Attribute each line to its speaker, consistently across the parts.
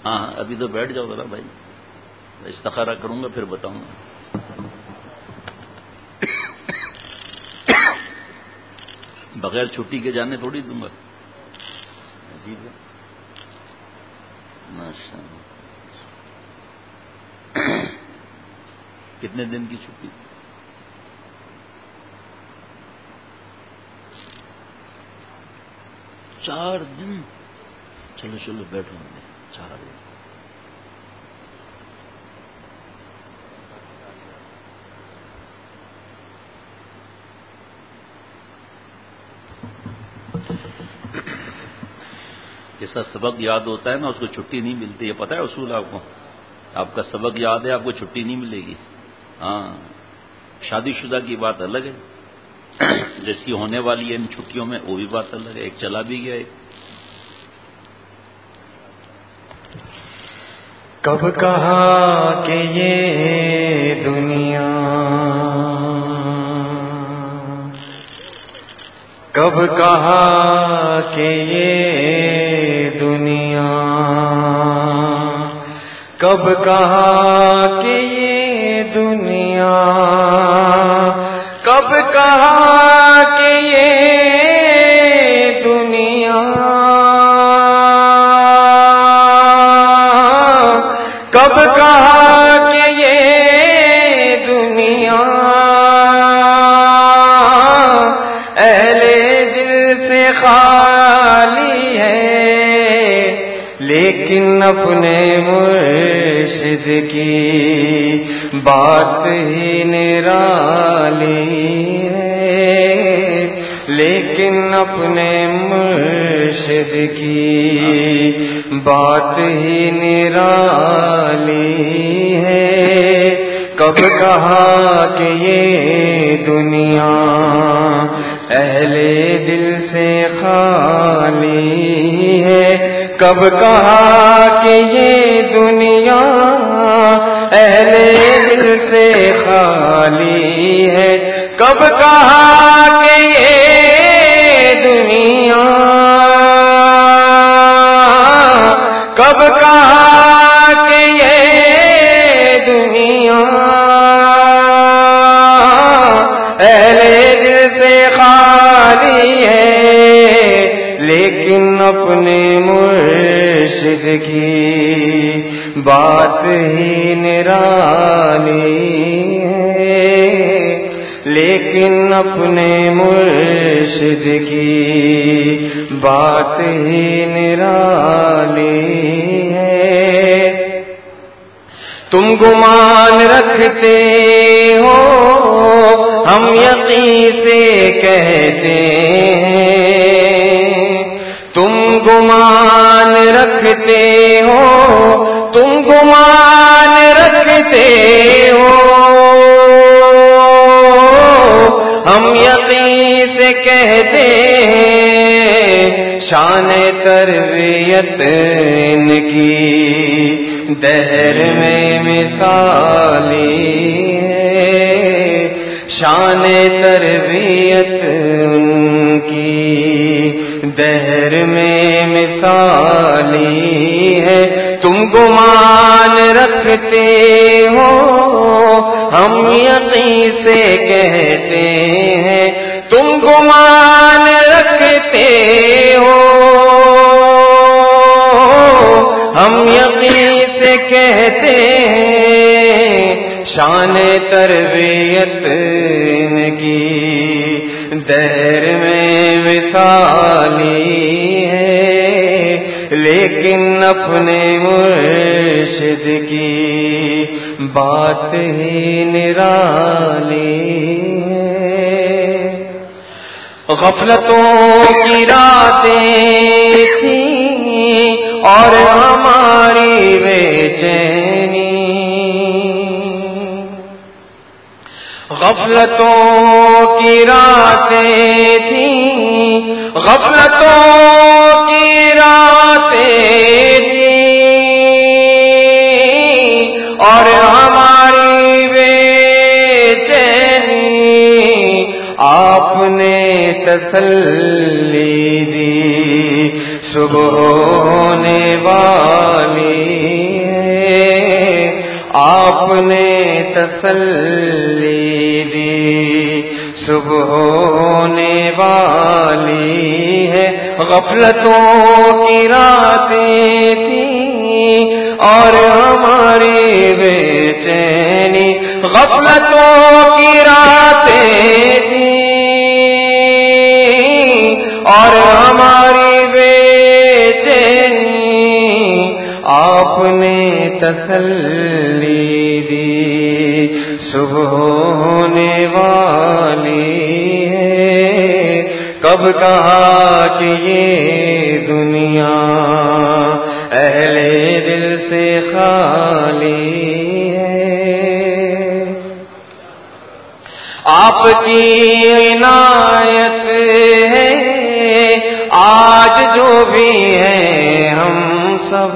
Speaker 1: ہاں ابھی تو بیٹھ جاؤ ذرا بھائی، استخارہ کروں گا پھر بتاؤں گا. بغیر چھٹی کے جانے تھوڑی دوں گا. عجیب ہے. ماشاء اللہ. کتنے دن کی چھٹی؟ 4 دن. چلو چلو بیٹھو. 4 دن. جیسا سبق یاد ہوتا ہے نا اس کو چھٹی نہیں ملتی ہے. پتہ ہے اصول آپ کو؟ آپ کا سبق یاد ہے آپ کو چھٹی نہیں ملے گی. ہاں شادی شدہ کی بات الگ ہے، جیسی ہونے والی ہے ان چھٹیوں میں وہ بھی بات الگ ہے. ایک چلا بھی گیا. ایک
Speaker 2: کب کہا کہ یہ دنیا، کب کہا کہ یہ دنیا، کب کہا کہ یہ دنیا، کب کہا کہ یہ دنیا، کب کہا کہ یہ دنیا اہل دل سے خالی ہے، لیکن اپنے مرشد کی بات ہی نرالی ہے، لیکن اپنے مرشد کی بات ہی نرالی ہے. کب کہا کہ یہ دنیا اہل دل سے خالی ہے، کب کہا کہ یہ دنیا اہل دل سے خالی ہے، کب کہا کہ یہ دنیا، کب کہا کہ یہ دنیا اہل دل سے خالی ہے، لیکن اپنے مرشد کی بات ہی نرالی ہے، لیکن اپنے مرشد کی بات ہی نرالی ہے. تم گمان رکھتے ہو ہم یقین سے کہتے ہیں، تم گمان رکھتے ہو، تم گمان رکھتے ہو ہم یقین سے کہتے ہیں، شان تربیت ان کی دہر میں مثالی ہے، شان تربیت ان کی دہر میں مثالی ہے. تم گمان رکھتے ہو ہم یقین سے کہتے ہیں، تم گمان رکھتے ہو ہم یقین سے کہتے ہیں، شان تربیت ان کی دہر میں مثالی ہے، لیکن اپنے مرشد کی بات ہی نرالی ہے. غفلتوں کی راتیں تھیں اور ہماری بے چینی، غفلتوں کی راتیں تھیں، غفلتوں کی راتیں تھیں اور ہماری بے چینی، آپ نے تسلی دی صبح ہونے والی آپ نے تسلی دی، صبح ہونے والی ہے، غفلتوں کی راتیں تھیں اور ہماری بے چینی، غفلتوں کی راتیں تھیں اور ہماری بے چینی، آپ نے تسلی دی، صبح ہونے والی ہے، کب کہا کہ یہ دنیا اہل دل سے خالی ہے، آپ کی عنایت ہے آج جو بھی ہیں ہم سب،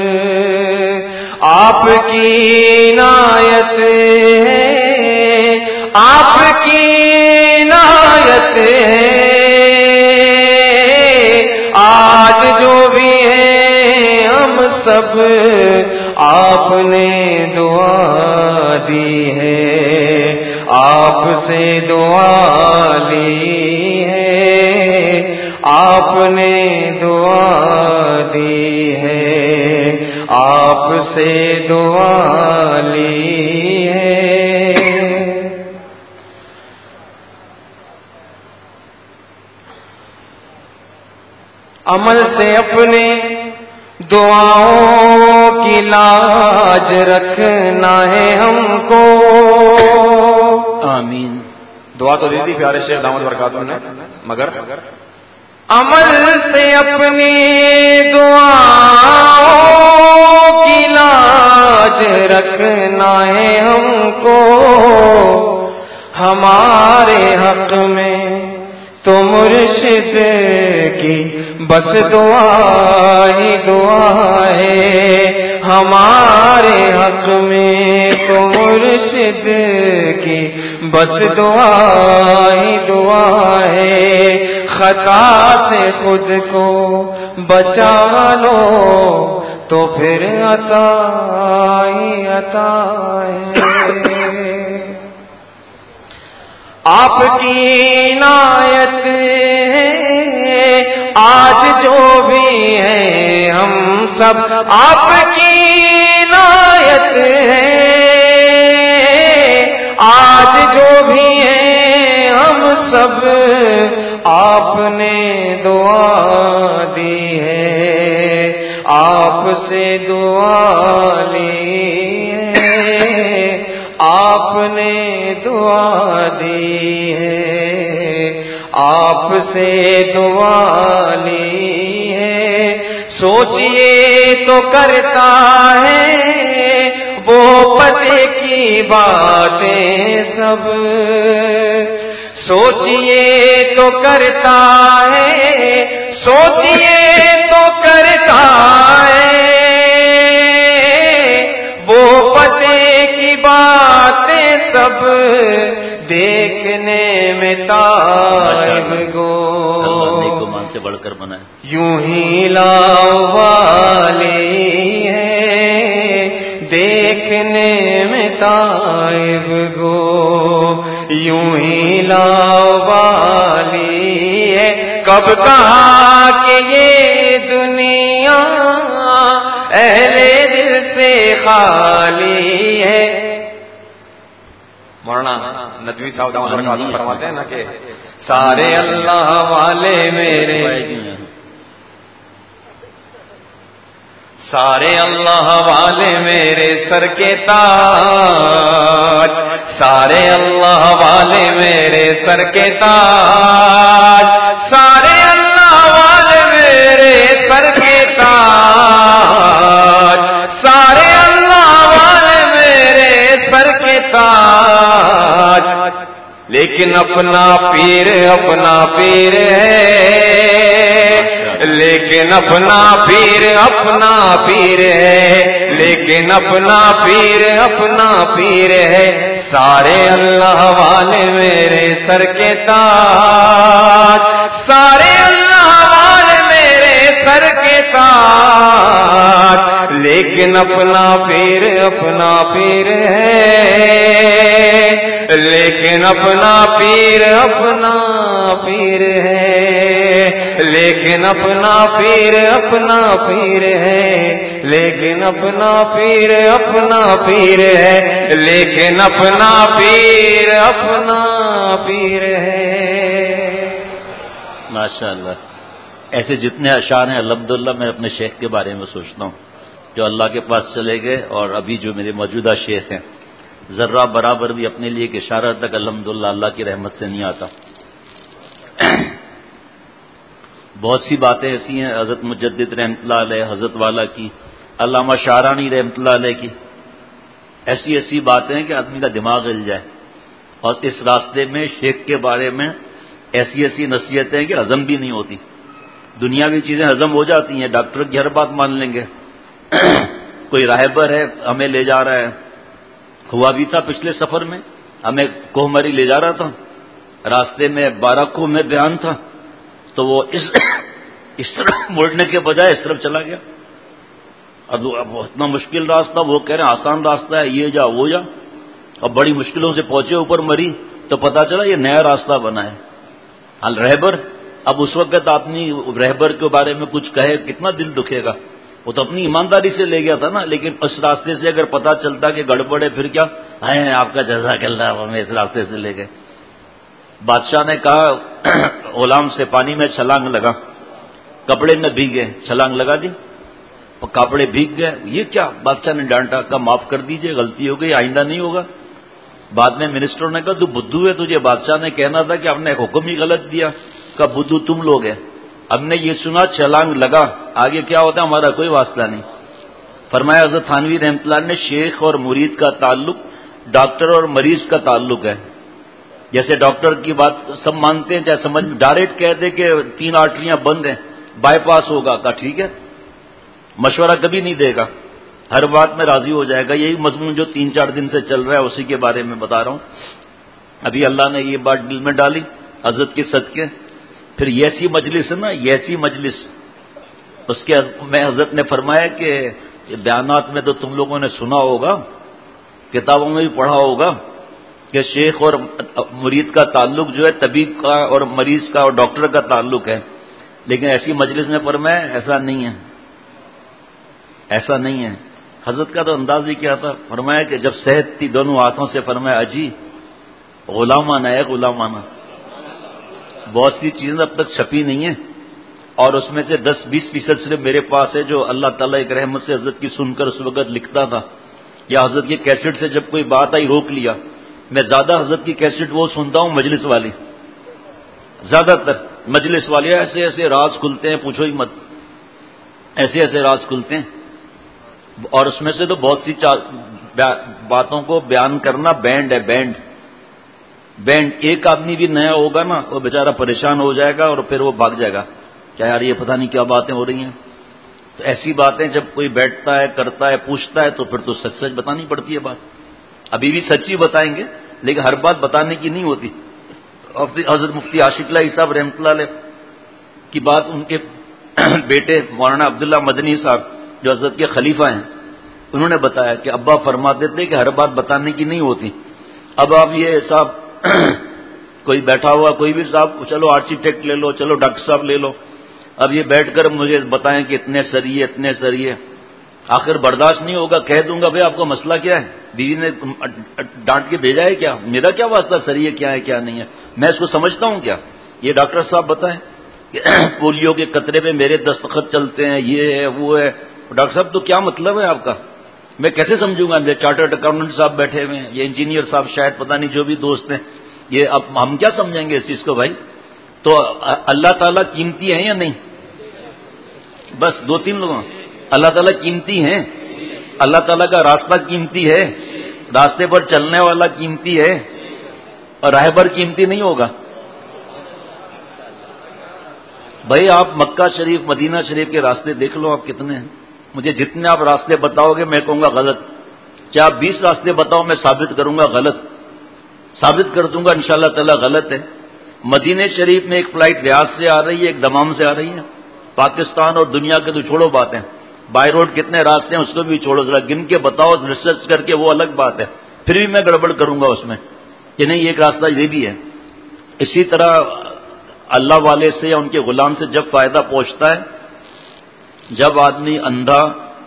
Speaker 2: آپ کی عنایت ہے، آپ کی عنایت ہے آج جو بھی ہیں ہم سب، آپ نے دعا دی ہے، آپ سے دعا لی ہے، آپ نے دعا دی ہے، آپ سے دعا لی ہے۔ عمل سے اپنے دعاؤں کی لاج رکھنا ہے ہم کو،
Speaker 3: آمین۔ دعا تو دی تھی پیارے شیخ دامت برکاتہ نے، مگر
Speaker 2: عمل سے اپنی دعاؤں کی لاج رکھنا ہے ہم کو، ہمارے حق میں تو مرشد کی بس دعا ہی دعا ہے، ہمارے حق میں تو مرشد کی بس دعا ہی دعا ہے، خطا سے خود کو بچا لو تو پھر عطا ہی عطا ہے، آپ کی عنایت ہے آج جو بھی ہیں ہم سب، آپ کی عنایت ہے آج جو بھی ہیں ہم سب، آپ نے دعا دی ہے، آپ سے دعا لی ہے، آپ نے دعا دی ہے، آپ سے دعا لی ہے، سوچئے تو کرتا ہے وہ پتے کی باتیں سب، سوچئے تو کرتا ہے، سوچئے تو کرتا ہے وہ پتے کی باتیں سب، دیکھنے میں تائب گو
Speaker 1: گمان سے بڑھ کر بنائے،
Speaker 2: یوں ہی لاؤ والی ہے، دیکھنے میں تائب گو یوں ہی لاؤ والی ہے، کب کہا کہ یہ دنیا اہل دل سے خالی ہے۔
Speaker 3: مولانا ندوی صاحب دامت برکاتہ فرماتے ہیں نا کہ
Speaker 2: سارے اللہ والے میرے، سارے اللہ والے میرے سر کے تاج، سارے اللہ والے میرے سر کے تاج، سارے اللہ والے میرے سر کے تاج، سارے اللہ والے میرے سر کے تاج، لیکن اپنا پیر ہے، لیکن اپنا پیر ہے، لیکن اپنا پیر ہے، سارے اللہ والے میرے سر کے تاج، سارے اللہ والے میرے سر کے تاج، لیکن اپنا پیر ہے، لیکن اپنا پیر ہے، لیکن اپنا پیر ہے، لیکن اپنا پیر ہے، لیکن اپنا پیر ہے۔
Speaker 1: ماشاء اللہ، ایسے جتنے اشعار ہیں الحمدللہ میں اپنے شیخ کے بارے میں سوچتا ہوں جو اللہ کے پاس چلے گئے، اور ابھی جو میرے موجودہ شیخ ہیں، ذرہ برابر بھی اپنے لیے ایک اشارہ تک الحمدللہ اللہ کی رحمت سے نہیں آتا۔ بہت سی باتیں ایسی ہیں حضرت مجدد رحمۃ اللہ علیہ، حضرت والا کی، علامہ شعرانی رحمۃ اللہ علیہ کی، ایسی ایسی باتیں ہیں کہ آدمی کا دماغ ہل جائے۔ اور اس راستے میں شیخ کے بارے میں ایسی ایسی نصیحتیں کہ ہضم بھی نہیں ہوتی۔ دنیاوی چیزیں ہضم ہو جاتی ہیں، ڈاکٹر کی ہر بات مان لیں گے۔ کوئی راہبر ہے ہمیں لے جا رہا ہے، ہوا بھی تھا پچھلے سفر میں، ہمیں کوہمری لے جا رہا تھا، راستے میں 12 کوہ میں بیان تھا، تو وہ اس طرف مڑنے کے بجائے اس طرف چلا گیا۔ اب اتنا مشکل راستہ، وہ کہہ رہے ہیں آسان راستہ ہے، یہ جا وہ جا، اب بڑی مشکلوں سے پہنچے اوپر مری تو پتا چلا یہ نیا راستہ بنا ہے۔ رہبر، اب اس وقت آدمی رہبر کے بارے میں کچھ کہے کتنا دل دکھے گا، وہ تو اپنی ایمانداری سے لے گیا تھا نا، لیکن اس راستے سے اگر پتا چلتا کہ گڑبڑ ہے پھر کیا ہے، آپ کا جزاک اللہ، ہمیں اس راستے سے لے گئے۔ بادشاہ نے کہا غلام سے پانی میں چھلانگ لگا، کپڑے میں بھیگے، چھلانگ لگا دی، کپڑے بھیگ گئے، یہ کیا؟ بادشاہ نے ڈانٹا، کہا معاف کر دیجئے، غلطی ہو گئی، آئندہ نہیں ہوگا۔ بعد میں منسٹر نے کہا تو بدھو ہے تجھے، بادشاہ نے کہنا تھا کہ آپ نے حکم ہی غلط دیا، کہا بدھو تم لوگ ہیں، ہم نے یہ سنا چھلانگ لگا، آگے کیا ہوتا ہے ہمارا کوئی واسطہ نہیں۔ فرمایا حضرت تھانوی رحمۃ اللہ نے شیخ اور مرید کا تعلق ڈاکٹر اور مریض کا تعلق ہے۔ جیسے ڈاکٹر کی بات سب مانتے ہیں، چاہے سمجھ ڈائریکٹ کہہ دے کہ 3 آرٹریاں بند ہیں، بائی پاس ہوگا، کہا ٹھیک ہے، مشورہ کبھی نہیں دے گا، ہر بات میں راضی ہو جائے گا۔ یہی مضمون جو 3-4 دن سے چل رہا ہے اسی کے بارے میں بتا رہا ہوں۔ ابھی اللہ نے یہ بات دل میں ڈالی حضرت کے صدقے، پھر ایسی مجلس ہے نا، ایسی مجلس، اس کے میں حضرت نے فرمایا کہ بیانات میں تو تم لوگوں نے سنا ہوگا، کتابوں میں بھی پڑھا ہوگا کہ شیخ اور مرید کا تعلق جو ہے طبیب کا اور مریض کا اور ڈاکٹر کا تعلق ہے، لیکن ایسی مجلس میں فرمایا ایسا نہیں ہے، ایسا نہیں ہے۔ حضرت کا تو انداز ہی کیا تھا، فرمایا کہ جب صحت تھی دونوں ہاتھوں سے، فرمایا اجی غلامانہ ہے، غلامانہ، بہت سی چیزیں اب تک چھپی نہیں ہیں، اور اس میں سے 10-20% صرف میرے پاس ہے جو اللہ تعالیٰ ایک رحمت سے حضرت کی سن کر اس وقت لکھتا تھا، یا حضرت کی کیسٹ سے جب کوئی بات آئی روک لیا۔ میں زیادہ حضرت کی کیسٹ وہ سنتا ہوں مجلس والی، زیادہ تر مجلس والی، ایسے ایسے راز کھلتے ہیں پوچھو ہی مت، ایسے ایسے راز کھلتے ہیں، اور اس میں سے تو بہت سی باتوں کو بیان کرنا بینڈ ہے، بینڈ ایک آدمی بھی نیا ہوگا نا وہ بیچارہ پریشان ہو جائے گا اور پھر وہ بھاگ جائے گا، کیا یار یہ پتہ نہیں کیا باتیں ہو رہی ہیں۔ تو ایسی باتیں جب کوئی بیٹھتا ہے، کرتا ہے، پوچھتا ہے تو پھر تو سچ سچ بتانی پڑتی ہے بات۔ ابھی بھی سچ ہی بتائیں گے لیکن ہر بات بتانے کی نہیں ہوتی۔ حضرت مفتی عاشق اللہ صاحب رحمۃ اللہ علیہ کی بات، ان کے بیٹے مولانا عبداللہ مدنی صاحب جو حضرت کے خلیفہ ہیں، انہوں نے بتایا کہ ابا فرماتے تھے کہ ہر بات بتانے کی نہیں ہوتی۔ اب آپ یہ صاحب کوئی بیٹھا ہوا کوئی بھی صاحب، چلو آرکیٹیکٹ لے لو، چلو ڈاکٹر صاحب لے لو، اب یہ بیٹھ کر مجھے بتائیں کہ اتنے سریے اتنے سریے، آخر برداشت نہیں ہوگا، کہہ دوں گا بھائی آپ کا مسئلہ کیا ہے، بیوی نے ڈانٹ کے بھیجا ہے کیا، میرا کیا واسطہ سریے کیا ہے کیا نہیں ہے، میں اس کو سمجھتا ہوں کیا، یہ ڈاکٹر صاحب بتائیں کہ پولیو کے قطرے پہ میرے دستخط چلتے ہیں، یہ ہے وہ ہے، ڈاکٹر صاحب تو کیا مطلب ہے آپ کا، میں کیسے سمجھوں گا، میرے چارٹرڈ اکاؤنٹنٹ صاحب بیٹھے ہوئے ہیں، یہ انجینئر صاحب شاید پتہ نہیں جو بھی دوست ہیں، یہ اب ہم کیا سمجھیں گے اس چیز کو بھائی۔ تو اللہ تعالیٰ قیمتی ہیں یا نہیں؟ بس 2-3 لوگوں، اللہ تعالیٰ قیمتی ہیں، اللہ تعالیٰ کا راستہ قیمتی ہے، راستے پر چلنے والا قیمتی ہے، اور راہبر قیمتی نہیں ہوگا۔ بھائی آپ مکہ شریف مدینہ شریف کے راستے دیکھ لو آپ کتنے ہیں، مجھے جتنے آپ راستے بتاؤ گے میں کہوں گا غلط، چاہے آپ 20 راستے بتاؤ میں ثابت کروں گا غلط، ثابت کر دوں گا انشاءاللہ تعالی غلط ہے۔ مدینہ شریف میں ایک فلائٹ ریاض سے آ رہی ہے، ایک دمام سے آ رہی ہے، پاکستان اور دنیا کے تو چھوڑو باتیں، بائی روڈ کتنے راستے ہیں اس کو بھی چھوڑو، ذرا گن کے بتاؤ، ریسرچ کر کے، وہ الگ بات ہے، پھر بھی میں گڑبڑ کروں گا اس میں کہ نہیں ایک راستہ یہ بھی ہے۔ اسی طرح اللہ والے سے یا ان کے غلام سے جب فائدہ پہنچتا ہے، جب آدمی اندھا،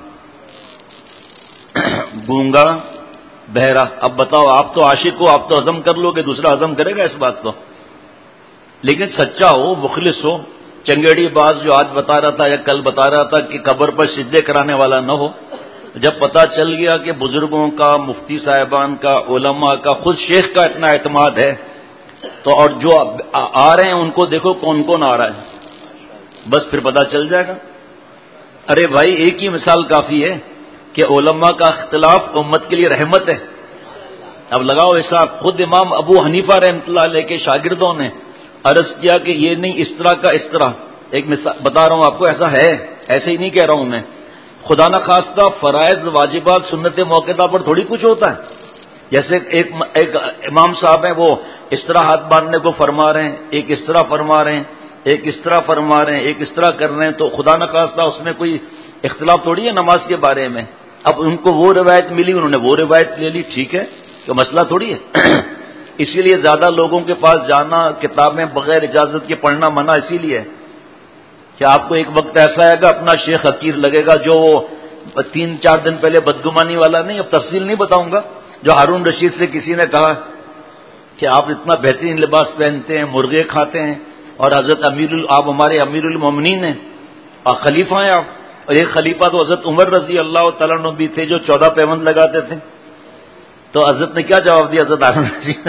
Speaker 1: گونگا، بہرا، اب بتاؤ آپ تو عاشق ہو، آپ تو عزم کر لو کہ دوسرا عزم کرے گا اس بات کو، لیکن سچا ہو، مخلص ہو، چنگیڑی باز جو آج بتا رہا تھا یا کل بتا رہا تھا کہ قبر پر سجدے کرانے والا نہ ہو، جب پتا چل گیا کہ بزرگوں کا، مفتی صاحبان کا، علماء کا، خود شیخ کا اتنا اعتماد ہے، تو اور جو آ رہے ہیں ان کو دیکھو کون کون آ رہا ہے، بس پھر پتا چل جائے گا۔ ارے بھائی ایک ہی مثال کافی ہے کہ علماء کا اختلاف امت کے لیے رحمت ہے۔ اب لگاؤ حساب، خود امام ابو حنیفہ رحمۃ اللہ علیہ کے شاگردوں نے عرض کیا کہ یہ نہیں اس طرح کا اس طرح، ایک مثال بتا رہا ہوں آپ کو، ایسا ہے، ایسے ہی نہیں کہہ رہا ہوں میں، خدا نہ خواستہ فرائض واجبات سنت موقع پر تھوڑی کچھ ہوتا ہے۔ جیسے ایک امام صاحب ہیں، وہ اس طرح ہاتھ باندھنے کو فرما رہے ہیں، ایک اس طرح فرما رہے ہیں، ایک اس طرح فرما رہے ہیں، ایک اس طرح کر رہے ہیں، تو خدا نہ خواستہ اس میں کوئی اختلاف تھوڑی ہے نماز کے بارے میں۔ اب ان کو وہ روایت ملی، انہوں نے وہ روایت لے لی، ٹھیک ہے، تو مسئلہ تھوڑی ہے۔ اسی لیے زیادہ لوگوں کے پاس جانا، کتابیں بغیر اجازت کے پڑھنا منع اسی لیے ہے کہ آپ کو ایک وقت ایسا آئے گا اپنا شیخ حقیر لگے گا، جو 3-4 دن پہلے بدگمانی والا نہیں، اب تفصیل نہیں بتاؤں گا، جو ہارون رشید سے کسی نے کہا کہ آپ اتنا بہترین لباس پہنتے ہیں، مرغے کھاتے ہیں، اور حضرت آپ ہمارے امیر المومنین ہیں اور خلیفہ ہیں آپ، اور ایک خلیفہ تو حضرت عمر رضی اللہ تعالیٰ عنہ بھی تھے جو 14 پیوند لگاتے تھے۔ تو حضرت نے کیا جواب دیا؟ حضرت ہارون رشید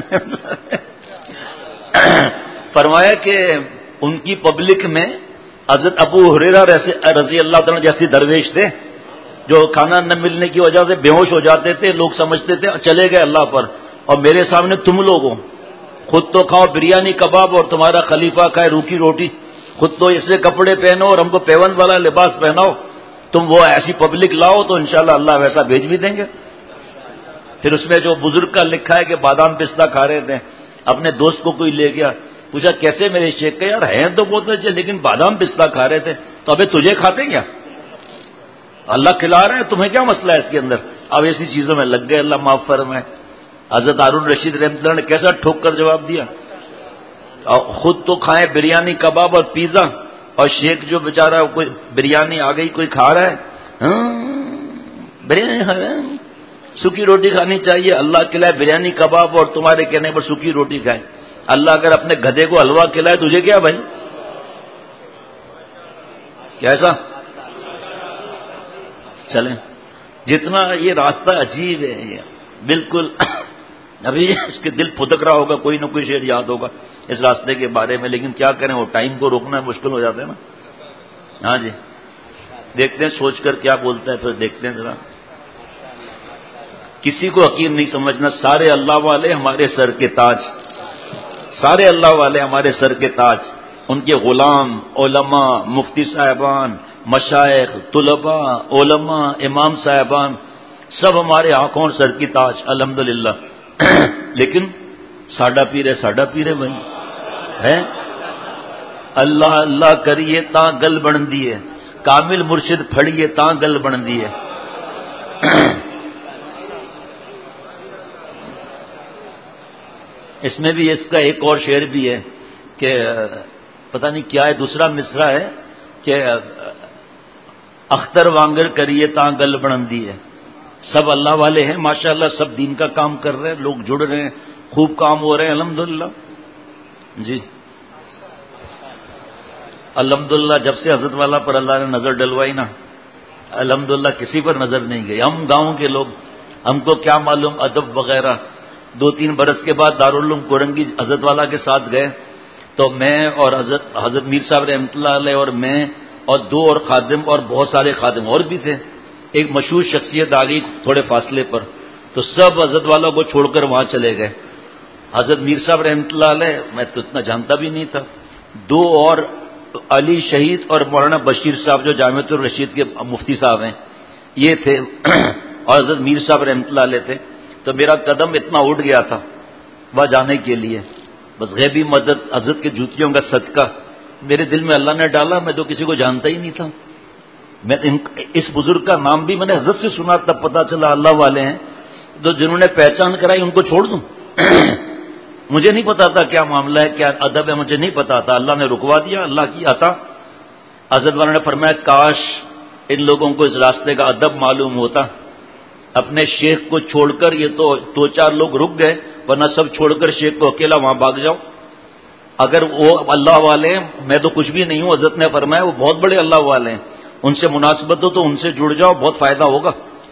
Speaker 1: فرمایا کہ ان کی پبلک میں حضرت ابو ہریرہ رضی اللہ تعالیٰ جیسے درویش تھے جو کھانا نہ ملنے کی وجہ سے بے ہوش ہو جاتے تھے، لوگ سمجھتے تھے چلے گئے اللہ پر، اور میرے سامنے تم لوگ ہو، خود تو کھاؤ بریانی کباب اور تمہارا خلیفہ کھائے روکی روٹی، خود تو ایسے کپڑے پہنو اور ہم کو پیوند والا لباس پہناؤ، تم وہ ایسی پبلک لاؤ تو انشاءاللہ اللہ ویسا بھیج بھی دیں گے۔ پھر اس میں جو بزرگ کا لکھا ہے کہ بادام پستہ کھا رہے تھے، اپنے دوست کو کوئی لے گیا، پوچھا کیسے میرے شیخ کا؟ یار ہیں تو بہت اچھے لیکن بادام پستہ کھا رہے تھے، تو ابھی تجھے کھاتے کیا؟ اللہ کھلا رہے ہیں، تمہیں کیا مسئلہ ہے اس کے اندر؟ اب ایسی چیزوں میں لگ گئے، اللہ معاف فرمائے۔ حضرت ہارون رشید رحمۃ اللہ نے کیسا ٹھوک کر جواب دیا، اور خود تو کھائیں بریانی کباب اور پیزا، اور شیخ جو بیچارہ کوئی بریانی آ گئی کوئی کھا رہا ہے، بریانی کھا رہا ہے، سوکھی روٹی کھانی چاہیے، اللہ کھلائے بریانی کباب اور تمہارے کہنے پر سوکھی روٹی کھائے۔ اللہ اگر اپنے گدھے کو حلوہ کھلائے تجھے کیا بھائی؟ کیسا؟ چلیں، جتنا یہ راستہ عجیب ہے، بالکل ابھی اس کے دل پھدک رہا ہوگا، کوئی نہ کوئی شعر یاد ہوگا اس راستے کے بارے میں، لیکن کیا کریں، وہ ٹائم کو روکنا مشکل ہو جاتا ہے نا۔ ہاں جی، دیکھتے ہیں سوچ کر کیا بولتا ہے، پھر دیکھتے ہیں ذرا۔ کسی کو حقیر نہیں سمجھنا، سارے اللہ والے ہمارے سر کے تاج، سارے اللہ والے ہمارے سر کے تاج، ان کے غلام، علماء، مفتی صاحبان، مشائخ، طلباء، علماء، امام صاحبان، سب ہمارے آنکھوں اور سر کی تاج الحمدللہ۔ لیکن ساڈا پیر ہے بھائی ہے، اللہ اللہ کریے تاں گل بندی ہے، کامل مرشد پھڑیے تاں گل بندی ہے۔ اس میں بھی اس کا ایک اور شعر بھی ہے کہ پتہ نہیں کیا ہے، دوسرا مصرع ہے کہ اختر وانگر کریے تاں گل بنندی ہے۔ سب اللہ والے ہیں ماشاءاللہ، سب دین کا کام کر رہے ہیں، لوگ جڑ رہے ہیں، خوب کام ہو رہے ہیں الحمدللہ جی الحمدللہ۔ جب سے حضرت والا پر اللہ نے نظر ڈلوائی نا، الحمدللہ کسی پر نظر نہیں گئی۔ ہم گاؤں کے لوگ، ہم کو کیا معلوم ادب وغیرہ، 2-3 برس کے بعد دارالعلوم کورنگی حضرت والا کے ساتھ گئے، تو میں اور حضرت میر صاحب رحمۃ اللہ علیہ اور میں اور 2 اور خادم اور بہت سارے خادم اور بھی تھے، ایک مشہور شخصیت آ گئی تھوڑے فاصلے پر، تو سب حضرت والا کو چھوڑ کر وہاں چلے گئے۔ حضرت میر صاحب رحمۃ اللہ علیہ میں تو اتنا جانتا بھی نہیں تھا، 2 اور علی شہید اور مولانا بشیر صاحب جو جامعۃ الرشید کے مفتی صاحب ہیں یہ تھے، اور حضرت میر صاحب رحمۃ اللہ علیہ تھے۔ تو میرا قدم اتنا اٹھ گیا تھا وہاں جانے کے لیے، بس غیبی مدد حضرت کے جوتیوں کا صدقہ میرے دل میں اللہ نے ڈالا، میں تو کسی کو جانتا ہی نہیں تھا، میں اس بزرگ کا نام بھی میں نے حضرت سے سنا، تب پتا چلا اللہ والے ہیں، تو جنہوں نے پہچان کرائی ان کو چھوڑ دوں؟ مجھے نہیں پتا تھا کیا معاملہ ہے، کیا ادب ہے، مجھے نہیں پتا تھا، اللہ نے رکوا دیا، اللہ کی عطا۔ حضرت والا نے فرمایا کاش ان لوگوں کو اس راستے کا ادب معلوم ہوتا، اپنے شیخ کو چھوڑ کر، یہ تو دو چار لوگ رک گئے، ورنہ سب چھوڑ کر شیخ کو اکیلا وہاں بھاگ جاؤ۔ اگر وہ اللہ والے ہیں، میں تو کچھ بھی نہیں ہوں، حضرت نے فرمایا وہ بہت بڑے اللہ والے ہیں، ان سے مناسبت ہو تو ان سے جڑ جاؤ، بہت فائدہ ہوگا۔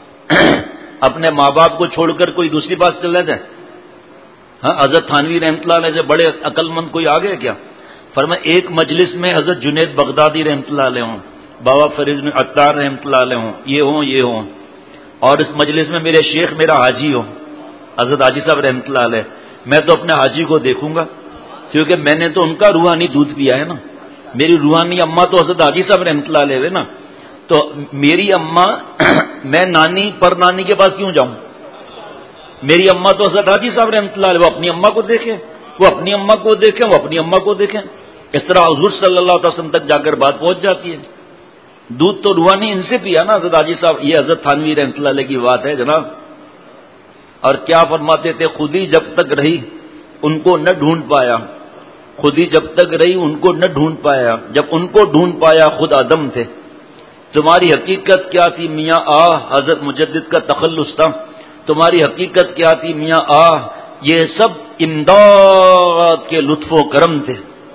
Speaker 1: اپنے ماں باپ کو چھوڑ کر کوئی دوسری بات چل جائے۔ ہاں، حضرت تھانوی رحمۃ اللہ علیہ سے بڑے عقل مند کوئی آ گئے کیا؟ فرمایا ایک مجلس میں حضرت جنید بغدادی رحمۃ اللہ علیہ ہوں، بابا فرید عطار رحمۃ اللہ علیہ ہوں، یہ ہوں، اور اس مجلس میں میرے شیخ میرا حاجی ہو، حضرت حاجی صاحب رحمۃ اللہ علیہ، میں تو اپنے حاجی کو دیکھوں گا، کیونکہ میں نے تو ان کا روحانی دودھ پیا ہے نا، میری روحانی اماں تو حضرت حاجی صاحب رحمۃ اللہ علیہ ہے نا، تو میری اماں میں نانی پر نانی کے پاس کیوں جاؤں؟ میری اماں تو حضرت حاجی صاحب رحمۃ اللہ علیہ، وہ اپنی اماں کو دیکھیں، وہ اپنی اماں کو دیکھیں، وہ اپنی اماں کو دیکھیں، اس طرح حضور صلی اللہ علیہ وسلم تک جا کر بات پہنچ جاتی ہے۔ دودھ تو روحانی ان سے پیا نا حضرت حاجی صاحب، یہ حضرت تھانوی رحمۃ اللہ علیہ کی بات ہے جناب۔ اور کیا فرماتے تھے، خود ہی جب تک رہی ان کو نہ ڈھونڈ پایا، خود ہی جب تک رہی ان کو نہ ڈھونڈ پایا، جب ان کو ڈھونڈ پایا خود عدم تھے۔ تمہاری حقیقت کیا تھی میاں آہ، حضرت مجدد کا تخلص تھا، تمہاری حقیقت کیا تھی میاں آہ، یہ سب امداد کے لطف و کرم تھے۔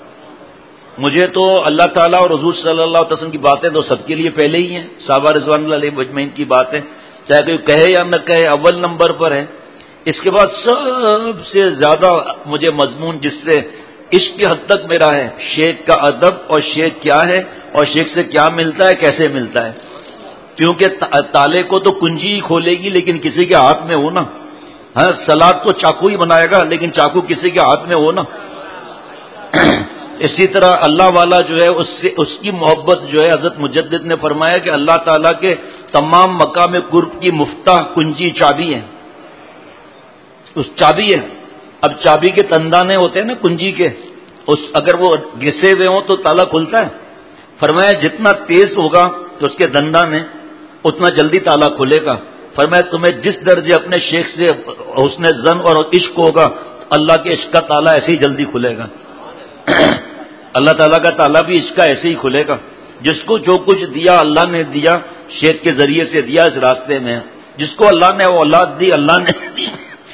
Speaker 1: مجھے تو اللہ تعالیٰ اور حضور صلی اللہ علیہ وسلم کی باتیں تو سب کے لیے پہلے ہی ہیں، صحابہ رضوان اللہ علیہ مجمعین کی باتیں چاہے کوئی کہے یا نہ کہے اول نمبر پر ہے۔ اس کے بعد سب سے زیادہ مجھے مضمون جس سے عشق کی حد تک میرا ہے، شیخ کا ادب اور شیخ کیا ہے اور شیخ سے کیا ملتا ہے، کیسے ملتا ہے، کیونکہ تالے کو تو کنجی ہی کھولے گی لیکن کسی کے ہاتھ میں ہو نا، ہاں سلاد تو چاقو ہی بنائے گا لیکن چاقو کسی کے ہاتھ میں ہو نا۔ اسی طرح اللہ والا جو ہے اس کی محبت جو ہے، حضرت مجدد نے فرمایا کہ اللہ تعالیٰ کے تمام مقام قرب کی مفتاح کنجی چابی ہے، اس چابی ہے۔ اب چابی کے تندانے ہوتے ہیں نا کنجی کے، اگر وہ گھسے ہوئے ہوں تو تالا کھلتا ہے۔ فرمایا جتنا تیز ہوگا تو اس کے دندانے اتنا جلدی تالا کھلے گا۔ فرمایا تمہیں جس درجے اپنے شیخ سے حسن زن اور عشق ہوگا، اللہ کے عشق کا تالا ایسے ہی جلدی کھلے گا۔ اللہ تعالیٰ کا تالا بھی عشق کا ایسے ہی کھلے گا۔ جس کو جو کچھ دیا اللہ نے دیا، شیخ کے ذریعے سے دیا، اس راستے میں جس کو اللہ نے اولاد دی اللہ نے دی،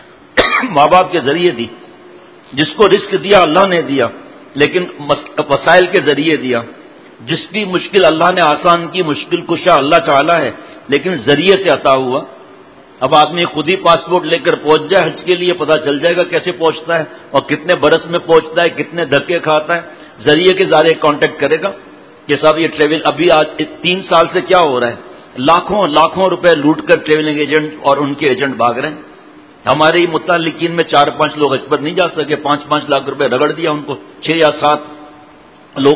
Speaker 1: ماں باپ کے ذریعے دی، جس کو رزق دیا اللہ نے دیا لیکن وسائل کے ذریعے دیا، جس کی مشکل اللہ نے آسان کی، مشکل کشا اللہ تعالیٰ ہے لیکن ذریعے سے عطا ہوا۔ اب آدمی خود ہی پاسپورٹ لے کر پہنچ جائے حج کے لیے، پتہ چل جائے گا کیسے پہنچتا ہے اور کتنے برس میں پہنچتا ہے، کتنے دھکے کھاتا ہے، ذریعے کے ذریعے کانٹیکٹ کرے گا کہ صاحب یہ ٹریول ابھی آج 3 سال سے کیا ہو رہا ہے، لاکھوں روپے لوٹ کر ٹریولنگ ایجنٹ اور ان کے ایجنٹ بھاگ رہے ہیں۔ ہمارے ہی متعلقین میں 4-5 لوگ حج پر نہیں جا سکے، 5-5 لاکھ روپے رگڑ دیا ان کو، 6 یا 7 لوگ۔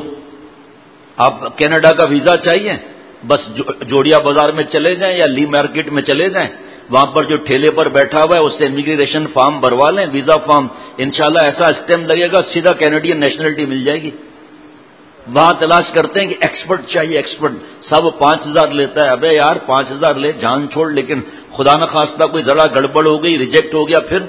Speaker 1: آپ کینیڈا کا ویزا چاہیے، بس جوڑیا بازار میں چلے جائیں یا لی مارکیٹ میں چلے جائیں، وہاں پر جو ٹھیلے پر بیٹھا ہوا ہے اس سے امیگریشن فارم بھروا لیں، ویزا فارم، انشاءاللہ ایسا اسٹیمپ لگے گا سیدھا کینیڈین نیشنلٹی مل جائے گی۔ وہاں تلاش کرتے ہیں کہ ایکسپرٹ چاہیے، ایکسپرٹ، سب 5000 لیتا ہے، ابے یار 5000 لے جان چھوڑ، لیکن خدا نخواستہ کوئی ذرا گڑبڑ ہو گئی، ریجیکٹ ہو گیا، پھر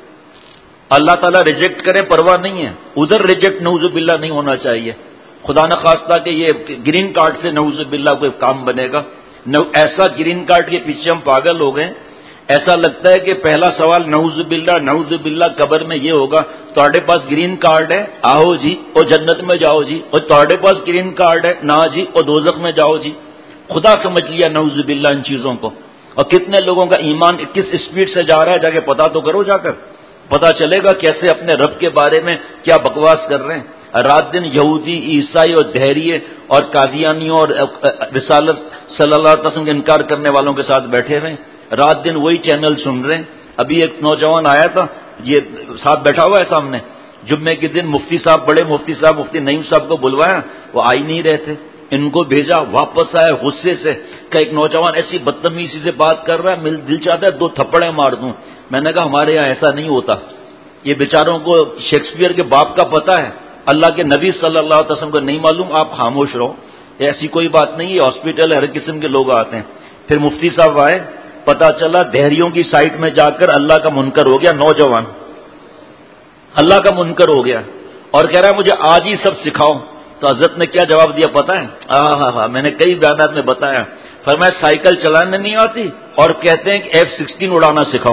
Speaker 1: اللہ تعالیٰ ریجیکٹ کرے پرواہ نہیں ہے، ادھر ریجیکٹ نعوذ باللہ نہیں ہونا چاہیے، خدا نخواستہ کہ یہ گرین کارڈ سے نعوذ باللہ کوئی کام بنے گا۔ ایسا گرین کارڈ کے پیچھے ہم پاگل ہو گئے، ایسا لگتا ہے کہ پہلا سوال نعوذ باللہ قبر میں یہ ہوگا، تہاڈے پاس گرین کارڈ ہے آؤ جی اور جنت میں جاؤ جی، اور تہاڈے پاس گرین کارڈ ہے نہ جی اور دوزخ میں جاؤ جی۔ خدا سمجھ لیا نعوذ باللہ ان چیزوں کو۔ اور کتنے لوگوں کا ایمان کس اسپیڈ سے جا رہا ہے، جا کے پتا تو کرو، جا کر پتا چلے گا کیسے اپنے رب کے بارے میں کیا بکواس کر رہے ہیں۔ رات دن یہودی، عیسائی اور دہریے اور قادیانیوں اور رسالت صلی اللہ علیہ وسلم کا انکار کرنے والوں کے ساتھ بیٹھے ہوئے، رات دن وہی چینل سن رہے ہیں۔ ابھی ایک نوجوان آیا تھا، یہ ساتھ بیٹھا ہوا ہے سامنے، جمعے کے دن مفتی صاحب، بڑے مفتی صاحب مفتی نعیم صاحب کو بلوایا، وہ آ ہی نہیں رہے تھے، ان کو بھیجا، واپس آئے غصے سے کہ ایک نوجوان ایسی بدتمیزی سے بات کر رہا ہے، میرا دل چاہتا ہے 2 تھپڑیں مار دوں۔ میں نے کہا ہمارے یہاں ایسا نہیں ہوتا، یہ بیچاروں کو شیکسپیئر کے باپ کا پتہ ہے، اللہ کے نبی صلی اللہ علیہ وسلم کو نہیں معلوم، آپ خاموش رہو۔ ایسی کوئی بات نہیں ہے، ہاسپٹل ہر قسم کے لوگ آتے ہیں۔ پھر مفتی صاحب آئے، پتا چلا دہریوں کی سائٹ میں جا کر اللہ کا منکر ہو گیا، نوجوان اللہ کا منکر ہو گیا اور کہہ رہا ہے مجھے آج ہی سب سکھاؤ۔ تو حضرت نے کیا جواب دیا پتہ ہے؟ ہاں میں نے کئی بیانات میں بتایا، فرمایا سائیکل چلانے نہیں آتی اور کہتے ہیں کہ F-16 اڑانا سکھاؤ۔